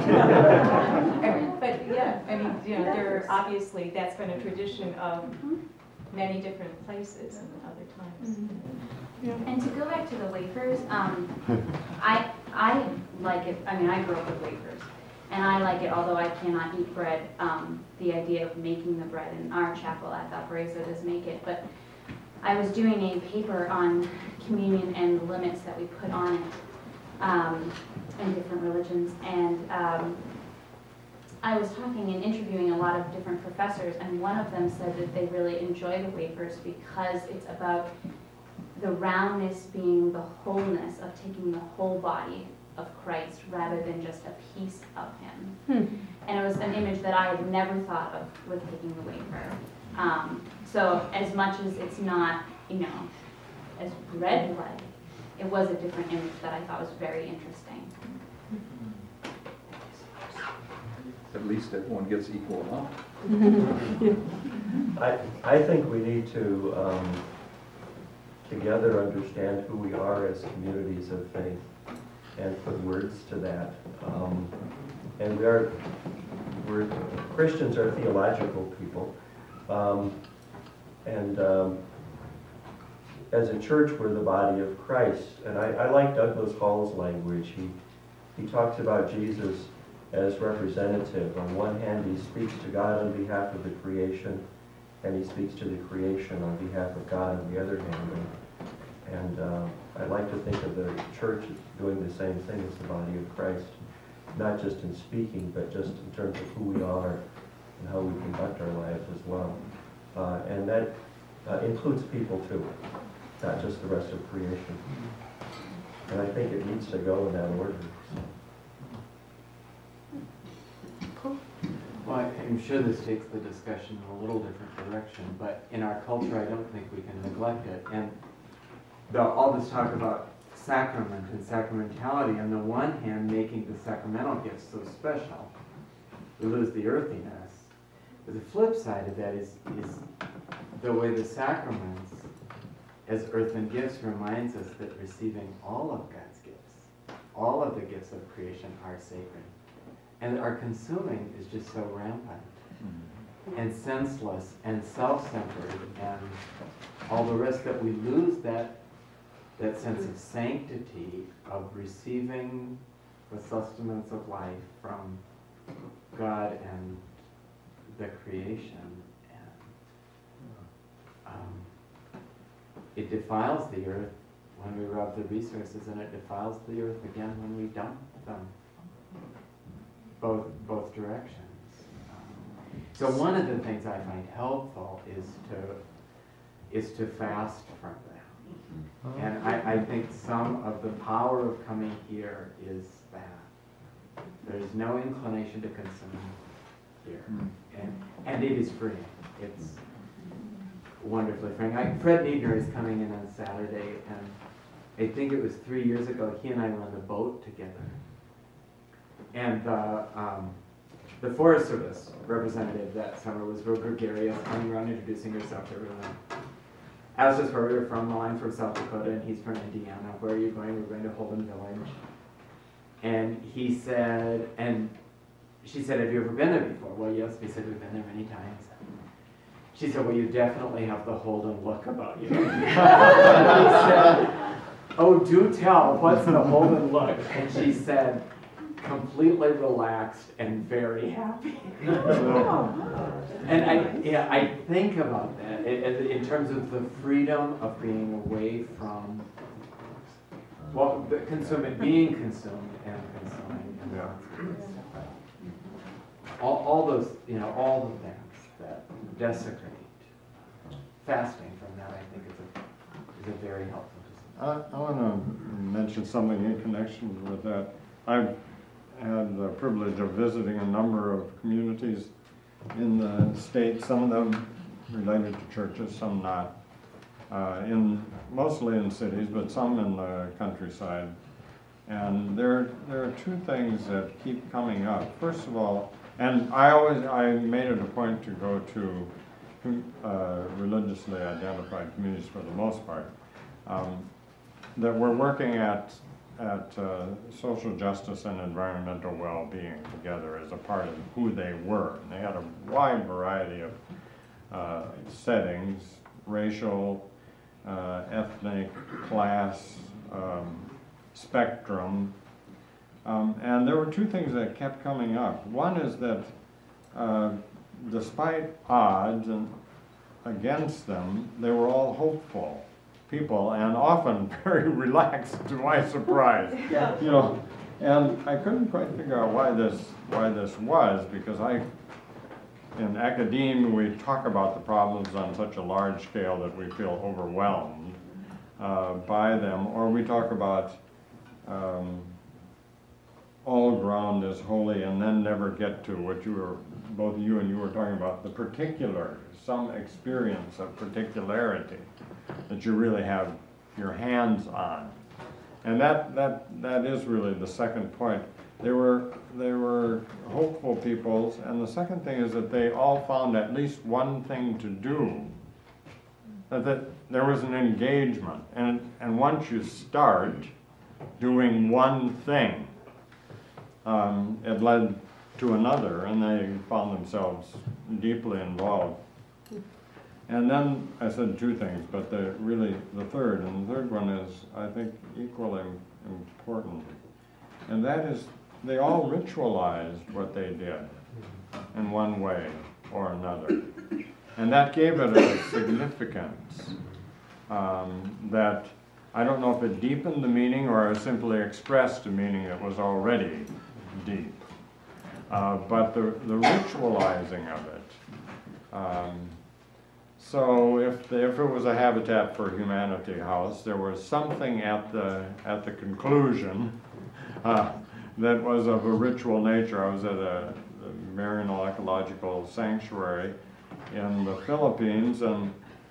But yeah, I mean, you know, there are obviously, that's been a tradition of many different places and other times. And to go back to the wafers, um, I, I like it, I mean, I grew up with wafers, and I like it, although I cannot eat bread. Um, the idea of making the bread in our chapel at Valparaiso does make it, but I was doing a paper on communion and the limits that we put on it um, in different religions, and um, I was talking and interviewing a lot of different professors, and one of them said that they really enjoy the wafers because it's about the roundness being the wholeness of taking the whole body of Christ rather than just a piece of him. Hmm. And it was an image that I had never thought of with taking the wafer. Um, so as much as it's not, you know, as bread-like, it was a different image that I thought was very interesting. At least everyone gets equal amount. I, I think we need to um, together understand who we are as communities of faith and put words to that. Um, and we are, we're, Christians are theological people. Um, and um, as a church, we're the body of Christ. And I, I like Douglas Hall's language. He, he talks about Jesus as representative. On one hand, he speaks to God on behalf of the creation, and he speaks to the creation on behalf of God on the other hand. And, and uh, I like to think of the church as doing the same thing as the body of Christ, not just in speaking, but just in terms of who we are and how we conduct our lives as well. Uh, and that uh, includes people too, not just the rest of creation. And I think it needs to go in that order. Well, I'm sure this takes the discussion in a little different direction, but in our culture, I don't think we can neglect it. And the, all this talk about sacrament and sacramentality, on the one hand, making the sacramental gifts so special, we lose the earthiness. But the flip side of that is, is the way the sacraments, as earthen gifts, reminds us that receiving all of God's gifts, all of the gifts of creation are sacred. And our consuming is just so rampant mm-hmm. and senseless and self-centered and all the rest that we lose that that sense of sanctity of receiving the sustenance of life from God and the creation. And um, it defiles the earth when we rob the resources, and it defiles the earth again when we dump them. Both both directions. Um, so one of the things I find helpful is to is to fast from that. And I, I think some of the power of coming here is that there's no inclination to consume here, and and it is free. It's wonderfully free. I, Fred Niedner is coming in on Saturday, and I think it was three years ago he and I were on the boat together. And the, um, the Forest Service representative that summer was real gregarious, coming around introducing herself to everyone. Asked us where we were from. I'm from South Dakota, and he's from Indiana. Where are you going? We're going to Holden Village. And he said, and she said, have you ever been there before? Well, yes. We said, we've been there many times. She said, well, you definitely have the Holden look about you. He said, oh, do tell. What's the Holden look? And she said, completely relaxed and very happy. And I, yeah, I think about that in, in terms of the freedom of being away from, well, the consuming, being consumed and consuming. And yeah. all, all those, you know, all the things that desecrate. Fasting from that, I think, is a, is a very helpful decision. I, I want to mention something in connection with that. I've had the privilege of visiting a number of communities in the state, some of them related to churches, some not. Uh, in mostly in cities, but some in the countryside. And there, there are two things that keep coming up. First of all, And I always, I made it a point to go to uh, religiously identified communities for the most part, um, that were working at, at uh, social justice and environmental well-being together as a part of who they were. And they had a wide variety of uh, settings, racial, uh, ethnic, class, um, spectrum. Um, and there were two things that kept coming up. One is that uh, despite odds and against them, they were all hopeful people and often very relaxed to my surprise. Yeah. You know, and I couldn't quite figure out why this why this was, because I in academia we talk about the problems on such a large scale that we feel overwhelmed uh, by them, or we talk about um, all ground is holy and then never get to what you were, both you and you were talking about, the particular, some experience of particularity that you really have your hands on. And that, that, that is really the second point. They were, they were hopeful peoples, and the second thing is that they all found at least one thing to do. That, that there was an engagement, and, and once you start doing one thing, um, it led to another, and they found themselves deeply involved. And then I said two things, but the, really the third, and the third one is, I think, equally important. And that is, they all ritualized what they did in one way or another. And that gave it a significance um, that I don't know if it deepened the meaning or simply expressed a meaning that was already deep. Uh, but the, the ritualizing of it, um, so if, the, if it was a Habitat for Humanity house, there was something at the, at the conclusion uh, that was of a ritual nature. I was at a, a Marino Ecological Sanctuary in the Philippines, and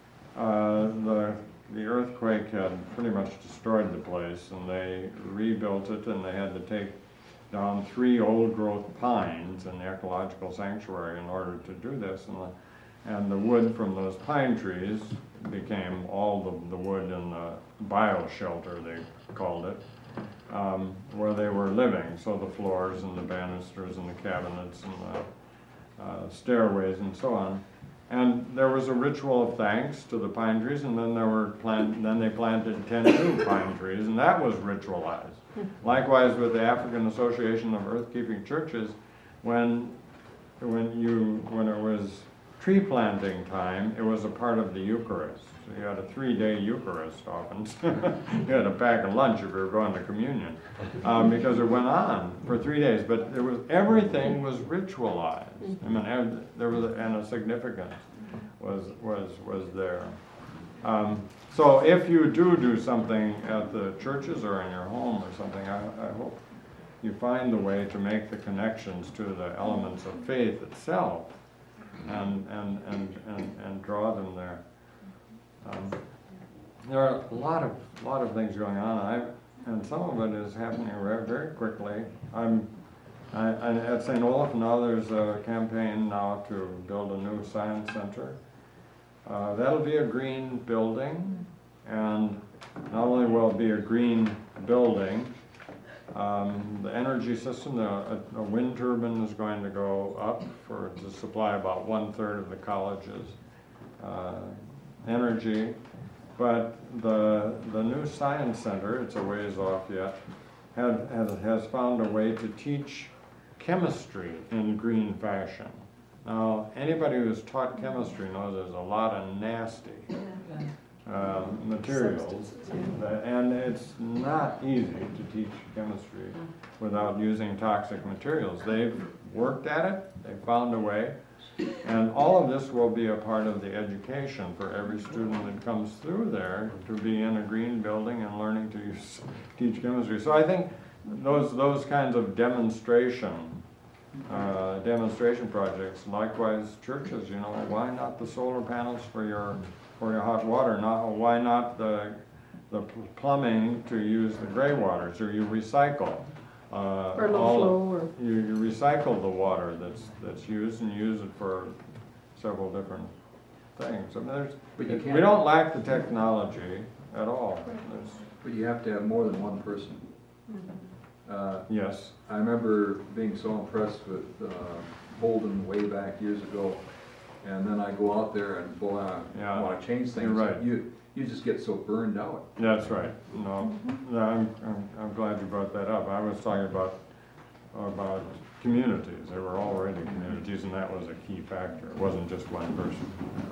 uh, the, the earthquake had pretty much destroyed the place, and they rebuilt it, and they had to take down three old-growth pines in the ecological sanctuary in order to do this. And the, And the wood from those pine trees became all the, the wood in the bioshelter, they called it, um, where they were living. So the floors and the banisters and the cabinets and the uh, stairways and so on. And there was a ritual of thanks to the pine trees, and then there were plant, then they planted ten new pine trees, and that was ritualized. Likewise with the African Association of Earth-Keeping Churches, when when you when it was tree planting time, it was a part of the Eucharist. So you had a three-day Eucharist often. You had to pack a lunch if you were going to communion, um, because it went on for three days. But there was everything was ritualized. I mean, there was a, and a significance was was was there. Um, so if you do do something at the churches or in your home or something, I, I hope you find the way to make the connections to the elements of faith itself. And, and, and, and, and draw them there. Um, there are a lot of, lot of things going on, I, and some of it is happening very, very quickly. I'm, I, I, at Saint Olaf now there's a campaign now to build a new science center. Uh, that'll be a green building, and not only will it be a green building, Um, the energy system, the, a, a wind turbine is going to go up for to supply about one-third of the college's uh, energy. But the, the new science center, it's a ways off yet, had, has, has found a way to teach chemistry in green fashion. Now, anybody who's taught chemistry knows there's a lot of nasty Uh, materials, and it's not easy to teach chemistry without using toxic materials. They've worked at it, they've found a way, and all of this will be a part of the education for every student that comes through there to be in a green building and learning to use, teach chemistry. So I think those, those kinds of demonstration uh, demonstration projects, likewise churches, you know, why not the solar panels for your for your hot water? Not, why not the, the plumbing to use the gray water? So you recycle uh, Or low all- flow, or- You, you recycle the water that's, that's used and use it for several different things. I mean, there's, But you we can't- don't lack the technology at all. There's- But you have to have more than one person. Uh, Yes. I remember being so impressed with uh, Holden way back years ago, and then I go out there and, boy, I Yeah. want to change things. You're right. You, you just get so burned out. That's right. No, no, I'm, I'm, I'm glad you brought that up. I was talking about, about communities. There were already communities, and that was a key factor. It wasn't just one person.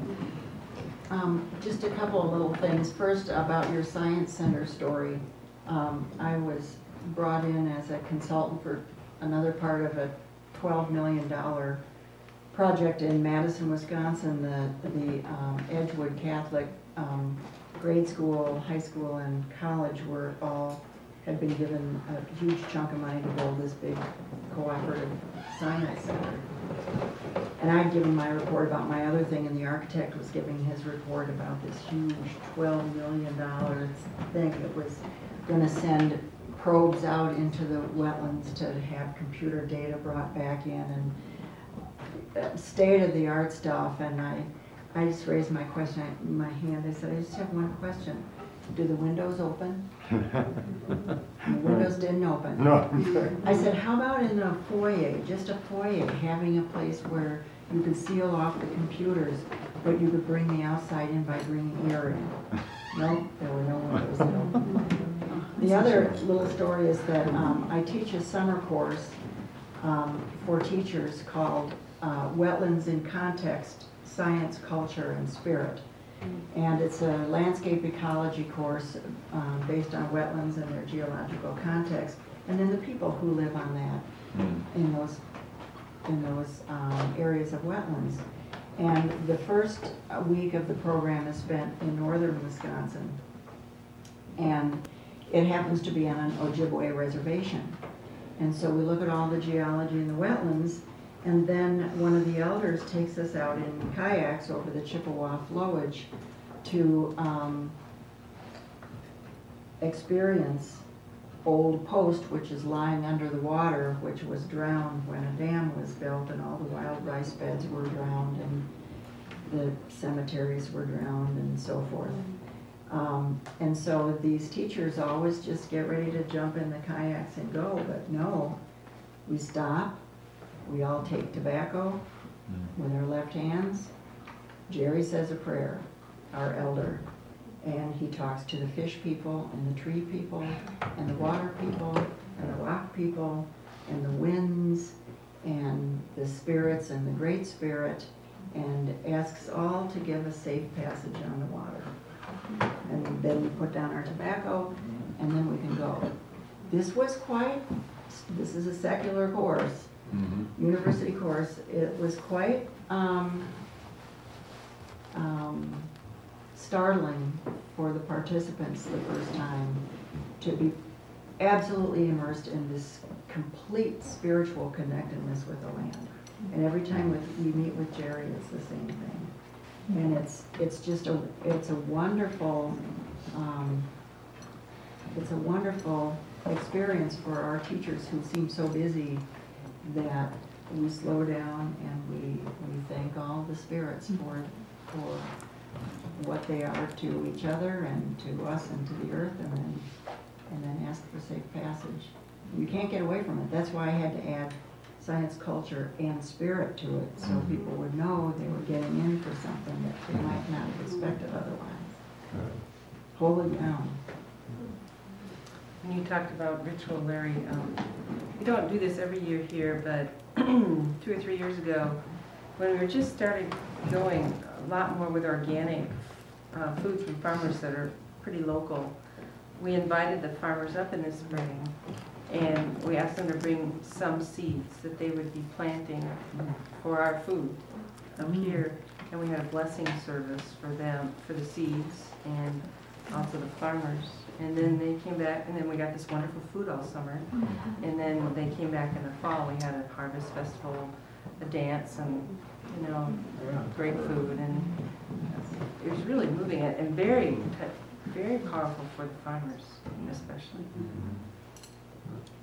Um, just a couple of little things. First, about your science center story. Um, I was brought in as a consultant for another part of a twelve million dollar project in Madison, Wisconsin. The, the um, Edgewood Catholic um, grade school, high school, and college were all, had been given a huge chunk of money to build this big cooperative science center. And I'd given my report about my other thing, and the architect was giving his report about this huge twelve million dollar thing that was gonna send probes out into the wetlands to have computer data brought back in, and state-of-the-art stuff. And I, I just raised my question, I- my hand, I said, I just have one question. Do the windows open? The windows didn't open. No. I said, how about in a foyer, just a foyer, having a place where you could seal off the computers, but you could bring the outside in by bringing air in? No, there were no windows that opened. The other little story is that um, I teach a summer course um, for teachers called uh, Wetlands in Context, Science, Culture, and Spirit. And it's a landscape ecology course um, based on wetlands and their geological context, and then the people who live on that, in those, in those um, areas of wetlands. And the first week of the program is spent in northern Wisconsin, and it happens to be on an Ojibwe reservation. And so we look at all the geology in the wetlands, and then one of the elders takes us out in kayaks over the Chippewa flowage to um, experience Old Post, which is lying under the water, which was drowned when a dam was built, and all the wild rice beds were drowned, and the cemeteries were drowned, and so forth. Um, and so these teachers always just get ready to jump in the kayaks and go, but no, we stop. We all take tobacco with our left hands. Jerry says a prayer, our elder, and he talks to the fish people and the tree people and the water people and the rock people and the winds and the spirits and the Great Spirit, and asks all to give a safe passage on the water. And then we put down our tobacco, and then we can go. This was quite, this is a secular course, Mm-hmm. university course. It was quite um, um, startling for the participants the first time to be absolutely immersed in this complete spiritual connectedness with the land. And every time with, we meet with Jerry, it's the same thing. And it's it's just a it's a wonderful um, it's a wonderful experience for our teachers who seem so busy, that we slow down and we we thank all the spirits for for what they are to each other and to us and to the earth, and then and then ask for safe passage. You can't get away from it. That's why I had to add science, culture, and spirit to it, so Mhm. people would know they were getting in for something that they might not have expected otherwise. Holy ground. When you talked about ritual, Larry, um, we don't do this every year here, but two or three years ago, when we were just started going a lot more with organic uh, food from farmers that are pretty local, we invited the farmers up in the spring, and we asked them to bring some seeds that they would be planting for our food up Mm. here, and we had a blessing service for them, for the seeds, and also the farmers. And then they came back, and then we got this wonderful food all summer. And then they came back in the fall. We had a harvest festival, a dance, and, you know, great food. And it was really moving and very, very powerful for the farmers, especially.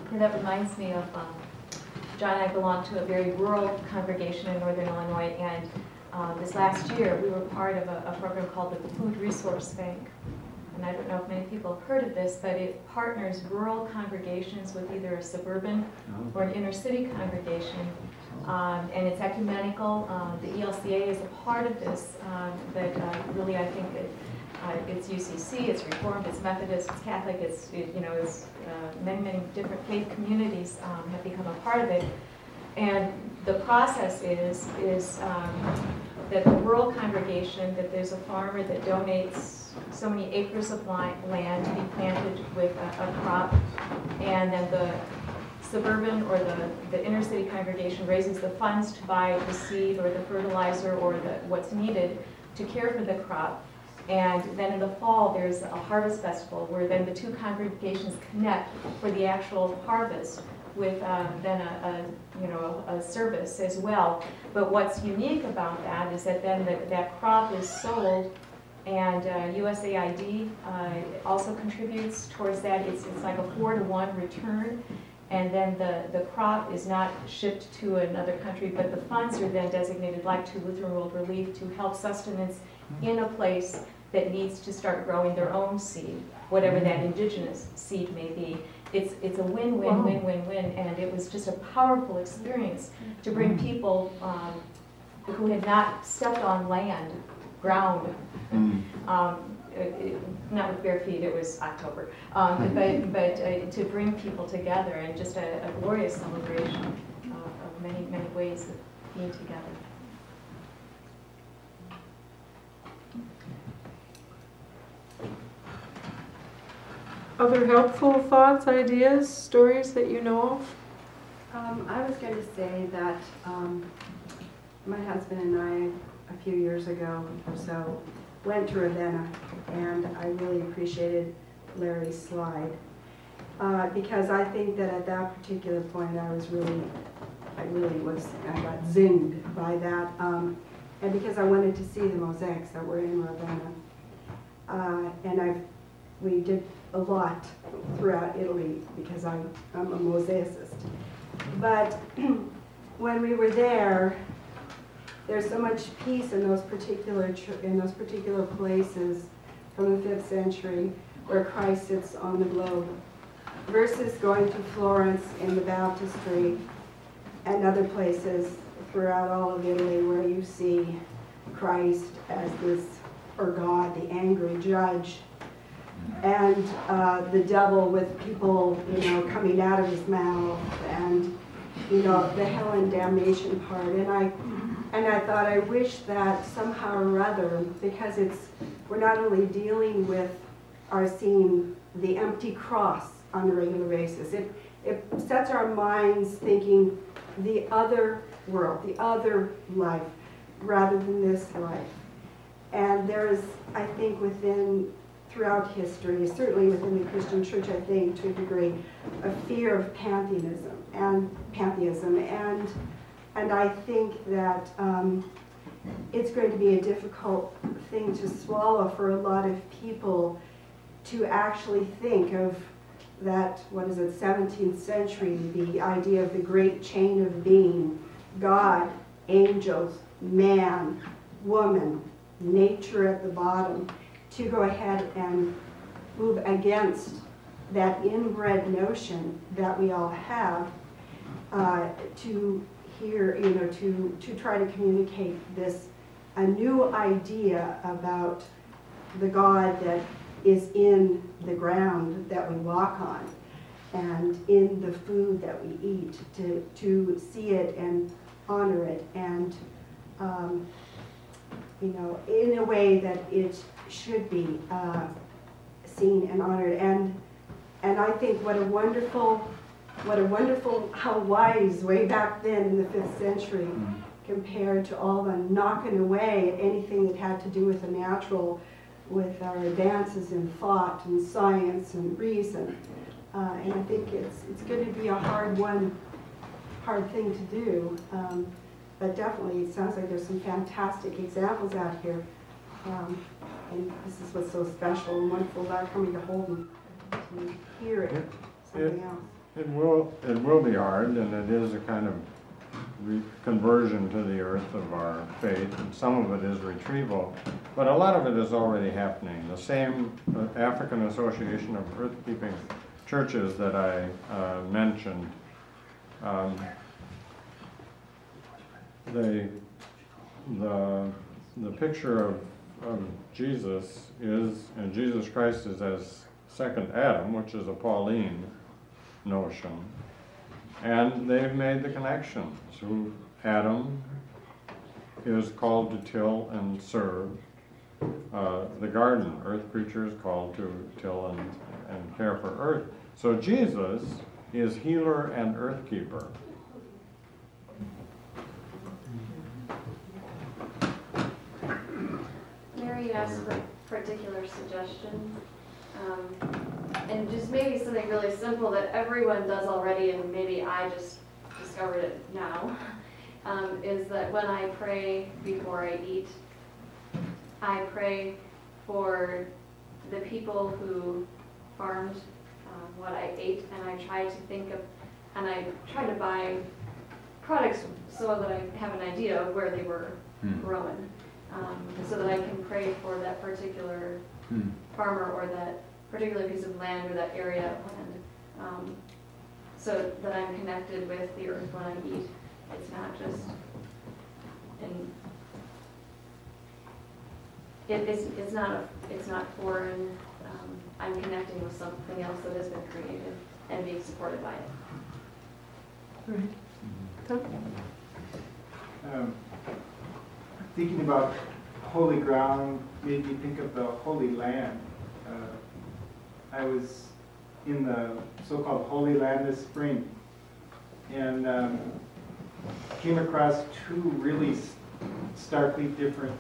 And that reminds me of, um, John and I belong to a very rural congregation in northern Illinois, and uh, this last year we were part of a, a program called the Food Resource Bank. And I don't know if many people have heard of this, but it partners rural congregations with either a suburban or an inner city congregation. Um, and it's ecumenical. Uh, the E L C A is a part of this, um, but uh, really I think it, uh, it's U C C, it's Reformed, it's Methodist, it's Catholic, it's, it, you know, it's uh, many, many different faith communities um, have become a part of it. And the process is, is um, that the rural congregation, that there's a farmer that donates so many acres of land to be planted with a, a crop, and then the suburban or the, the inner city congregation raises the funds to buy the seed or the fertilizer or the, what's needed to care for the crop. And then in the fall, there's a harvest festival where then the two congregations connect for the actual harvest with uh, then a, a you know a service as well. But what's unique about that is that then the, that crop is sold, and uh, U S A I D uh, also contributes towards that. It's it's like a four to one return, and then the the crop is not shipped to another country, but the funds are then designated, like to Lutheran World Relief, to help sustenance in a place that needs to start growing their own seed, whatever that indigenous seed may be. It's it's a win-win, win-win-win, and it was just a powerful experience to bring people um, who had not stepped on land, ground, um, it, it, not with bare feet, it was October, um, but, but uh, to bring people together, and just a, a glorious celebration uh, of many, many ways of being together. Other helpful thoughts, ideas, stories that you know of? Um, I was going to say that um, my husband and I, a few years ago or so, went to Ravenna, and I really appreciated Larry's slide. Uh, because I think that at that particular point I was really, I really was, I got zinged by that. Um, and because I wanted to see the mosaics that were in Ravenna. Uh, and I've, we did a lot throughout Italy because I, I'm a mosaicist. But when we were there, there's so much peace in those particular in those particular places from the fifth century where Christ sits on the globe, versus going to Florence in the baptistry and other places throughout all of Italy where you see Christ as this, or God, the angry judge, and uh, the devil with people, you know, coming out of his mouth, and you know the hell and damnation part. And I, and I thought, I wish that somehow or other, because it's, we're not only dealing with our seeing the empty cross on a regular basis. It it sets our minds thinking the other world, the other life, rather than this life. And there is, I think, within throughout history, certainly within the Christian church, I think, to a degree, a fear of pantheism and pantheism, and and I think that um, it's going to be a difficult thing to swallow for a lot of people to actually think of that, what is it, seventeenth century, the idea of the great chain of being, God, angels, man, woman, nature at the bottom, to go ahead and move against that inbred notion that we all have, uh, to hear, you know, to, to try to communicate this, a new idea about the God that is in the ground that we walk on and in the food that we eat, to, to see it and honor it, and um, you know, in a way that it should be uh, seen and honored. And and I think what a wonderful, what a wonderful, how wise way back then in the fifth century, compared to all the knocking away at anything that had to do with the natural, with our advances in thought and science and reason. Uh, and I think it's it's going to be a hard one, hard thing to do. Um, but definitely, it sounds like there's some fantastic examples out here. Um, and this is what's so special and wonderful about coming to Holden, to hear it, something else. It will, it will be hard, and it is a kind of re- conversion to the earth of our faith, and some of it is retrieval, but a lot of it is already happening. The same uh, African Association of Earth-Keeping Churches that I uh, mentioned, um, they, the, the picture of, of Jesus is, and Jesus Christ is as second Adam, which is a Pauline notion, and they've made the connection. So Adam is called to till and serve uh, the garden. Earth creature is called to till and, and care for earth. So Jesus is healer and earth keeper. Mary asked for particular suggestions. Um, and just maybe something really simple that everyone does already, and maybe I just discovered it now, um, is that when I pray before I eat, I pray for the people who farmed um, what I ate, and I try to think of, and I try to buy products so that I have an idea of where they were Hmm. grown, um, so that I can pray for that particular Hmm. farmer or that particular piece of land or that area of land, um, so that I'm connected with the earth when I eat. It's not just, and it, it's, it's not a, it's not foreign. Um, I'm connecting with something else that has been created and being supported by it. Right. Um, Thinking about holy ground made me think of the Holy Land. Uh, I was in the so-called Holy Land this spring and um, came across two really starkly different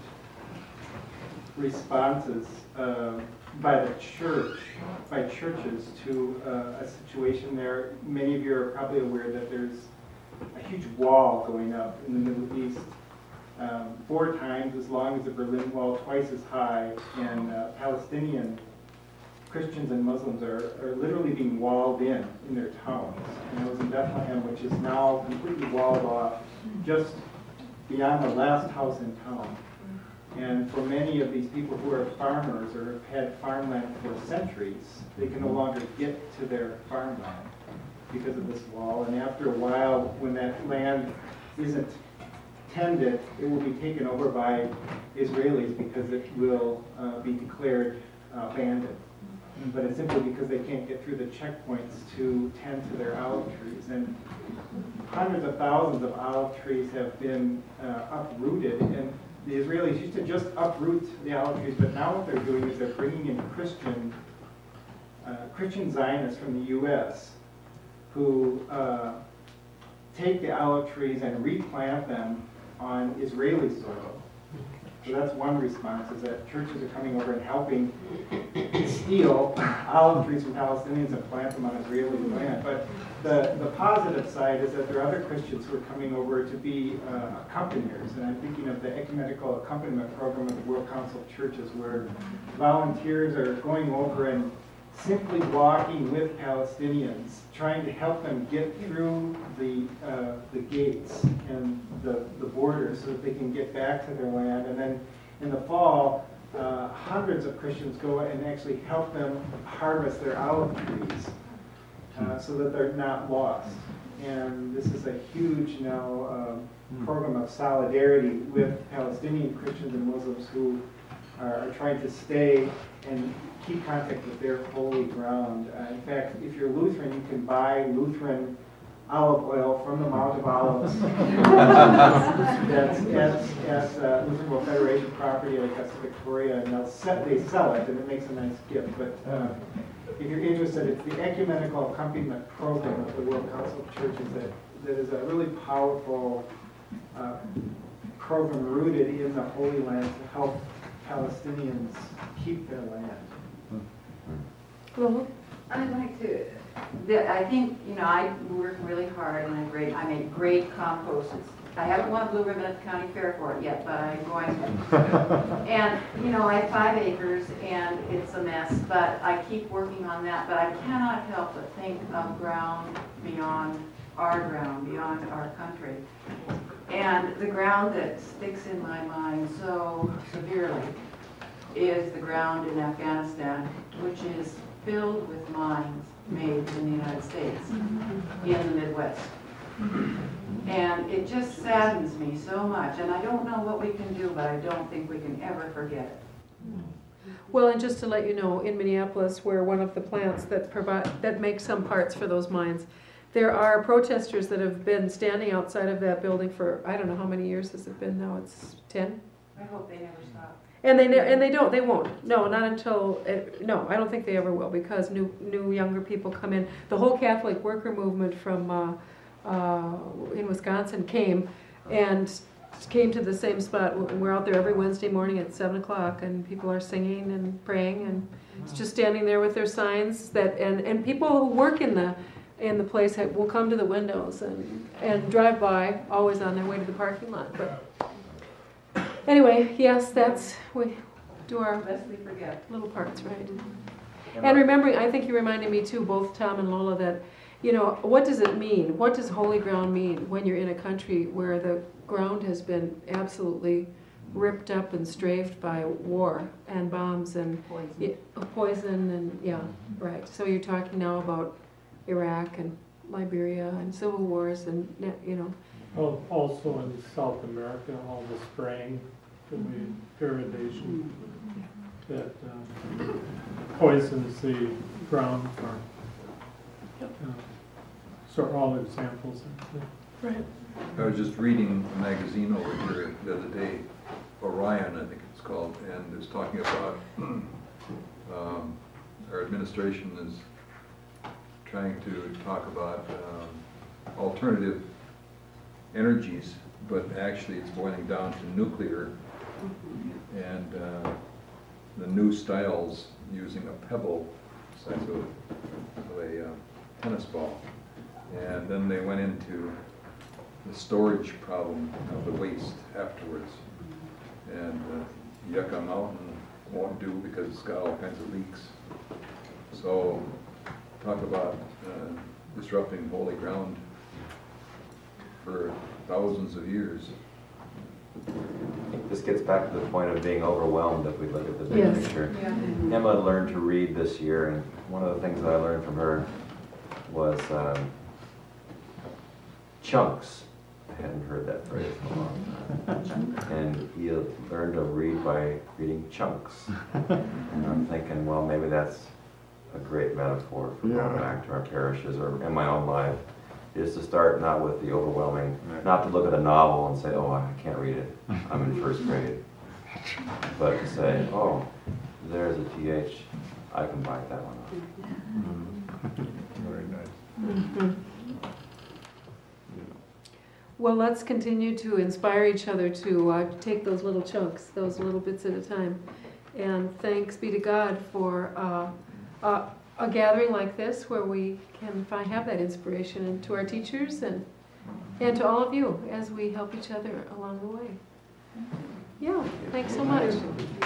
responses uh, by the church, by churches to uh, a situation there. Many of you are probably aware that there's a huge wall going up in the Middle East. Um, four times as long as the Berlin Wall, twice as high, and uh, Palestinian Christians and Muslims are, are literally being walled in in their towns. And I was in Bethlehem, which is now completely walled off, just beyond the last house in town. And for many of these people who are farmers or have had farmland for centuries, they can no longer get to their farmland because of this wall. And after a while, when that land isn't tended, it will be taken over by Israelis because it will uh, be declared uh, abandoned. But it's simply because they can't get through the checkpoints to tend to their olive trees. And hundreds of thousands of olive trees have been uh, uprooted. And the Israelis used to just uproot the olive trees, but now what they're doing is they're bringing in Christian, uh, Christian Zionists from the U S who uh, take the olive trees and replant them on Israeli soil. So that's one response, is that churches are coming over and helping steal olive trees from Palestinians and plant them on Israeli land. But the, the positive side is that there are other Christians who are coming over to be uh, accompaniers. And I'm thinking of the ecumenical accompaniment program of the World Council of Churches, where volunteers are going over and simply walking with Palestinians, trying to help them get through the uh, the gates and the, the borders so that they can get back to their land. And then in the fall, uh, hundreds of Christians go and actually help them harvest their olive trees uh, so that they're not lost. And this is a huge now um, program of solidarity with Palestinian Christians and Muslims who are, are trying to stay and keep contact with their holy ground. Uh, in fact, if you're Lutheran, you can buy Lutheran olive oil from the Mount of Olives. that's that's, that's uh, Lutheran World Federation property at Augusta, Victoria, and they'll set, they sell it, and it makes a nice gift. But uh, if you're interested, it's the ecumenical accompaniment program of the World Council of Churches that, that is a really powerful uh, program rooted in the Holy Land to help Palestinians keep their land. Well, I'd like to, the- I think, you know, I work really hard and I great, I make great composts I haven't won a blue ribbon at the county fair for it yet, but I'm going to. And, you know, I have five acres and it's a mess, but I keep working on that. But I cannot help but think of ground beyond our ground, beyond our country. And the ground that sticks in my mind so severely is the ground in Afghanistan, which is filled with mines made in the United States, in the Midwest. And it just saddens me so much, and I don't know what we can do, but I don't think we can ever forget it. Well, and just to let you know, in Minneapolis, where one of the plants that provide, that makes some parts for those mines, there are protesters that have been standing outside of that building for, I don't know how many years has it been now, it's ten? I hope they never stop. And they, ne- and they don't, they won't, no, not until, uh, no, I don't think they ever will, because new, new younger people come in. The whole Catholic worker movement from, uh, uh, in Wisconsin came, and came to the same spot. We're out there every Wednesday morning at seven o'clock, and people are singing and praying, and it's just standing there with their signs that, and, and people who work in the, in the place have, will come to the windows and, and drive by, always on their way to the parking lot, but anyway, yes, that's, we do our Lest we forget. little parts, right? And remembering, I think you reminded me too, both Tom and Lola, that, you know, what does it mean? What does holy ground mean when you're in a country where the ground has been absolutely ripped up and strafed by war and bombs and Poison. Yeah, poison and, yeah, right. So you're talking now about Iraq and Liberia and civil wars and, you know. Well, also in South America, all the spraying, the way irrigation that uh, poisons the ground for, uh, so all examples. Right. I was just reading a magazine over here the other day, Orion, I think it's called, and it's talking about um, our administration is trying to talk about um, alternative energies, but actually it's boiling down to nuclear and uh, the new styles using a pebble size of, of a uh, tennis ball. And then they went into the storage problem of the waste afterwards. And uh, Yucca Mountain won't do because it's got all kinds of leaks. So talk about uh, disrupting holy ground for thousands of years. This gets back to the point of being overwhelmed if we look at the big Yes. picture. Yeah. Emma learned to read this year, and one of the things that I learned from her was um, chunks. I hadn't heard that phrase in a long time. And you learn to read by reading chunks. And I'm thinking, well, maybe that's a great metaphor for going Yeah. back to our parishes or in my own life, is to start not with the overwhelming, not to look at a novel and say, oh, I can't read it, I'm in first grade. But to say, oh, there's a T H, I can bite that one up. Very nice. Mm-hmm. Well, let's continue to inspire each other to uh, take those little chunks, those little bits at a time. And thanks be to God for uh, uh, a gathering like this where we can find, have that inspiration, and to our teachers and, and to all of you as we help each other along the way. Yeah, thanks so much.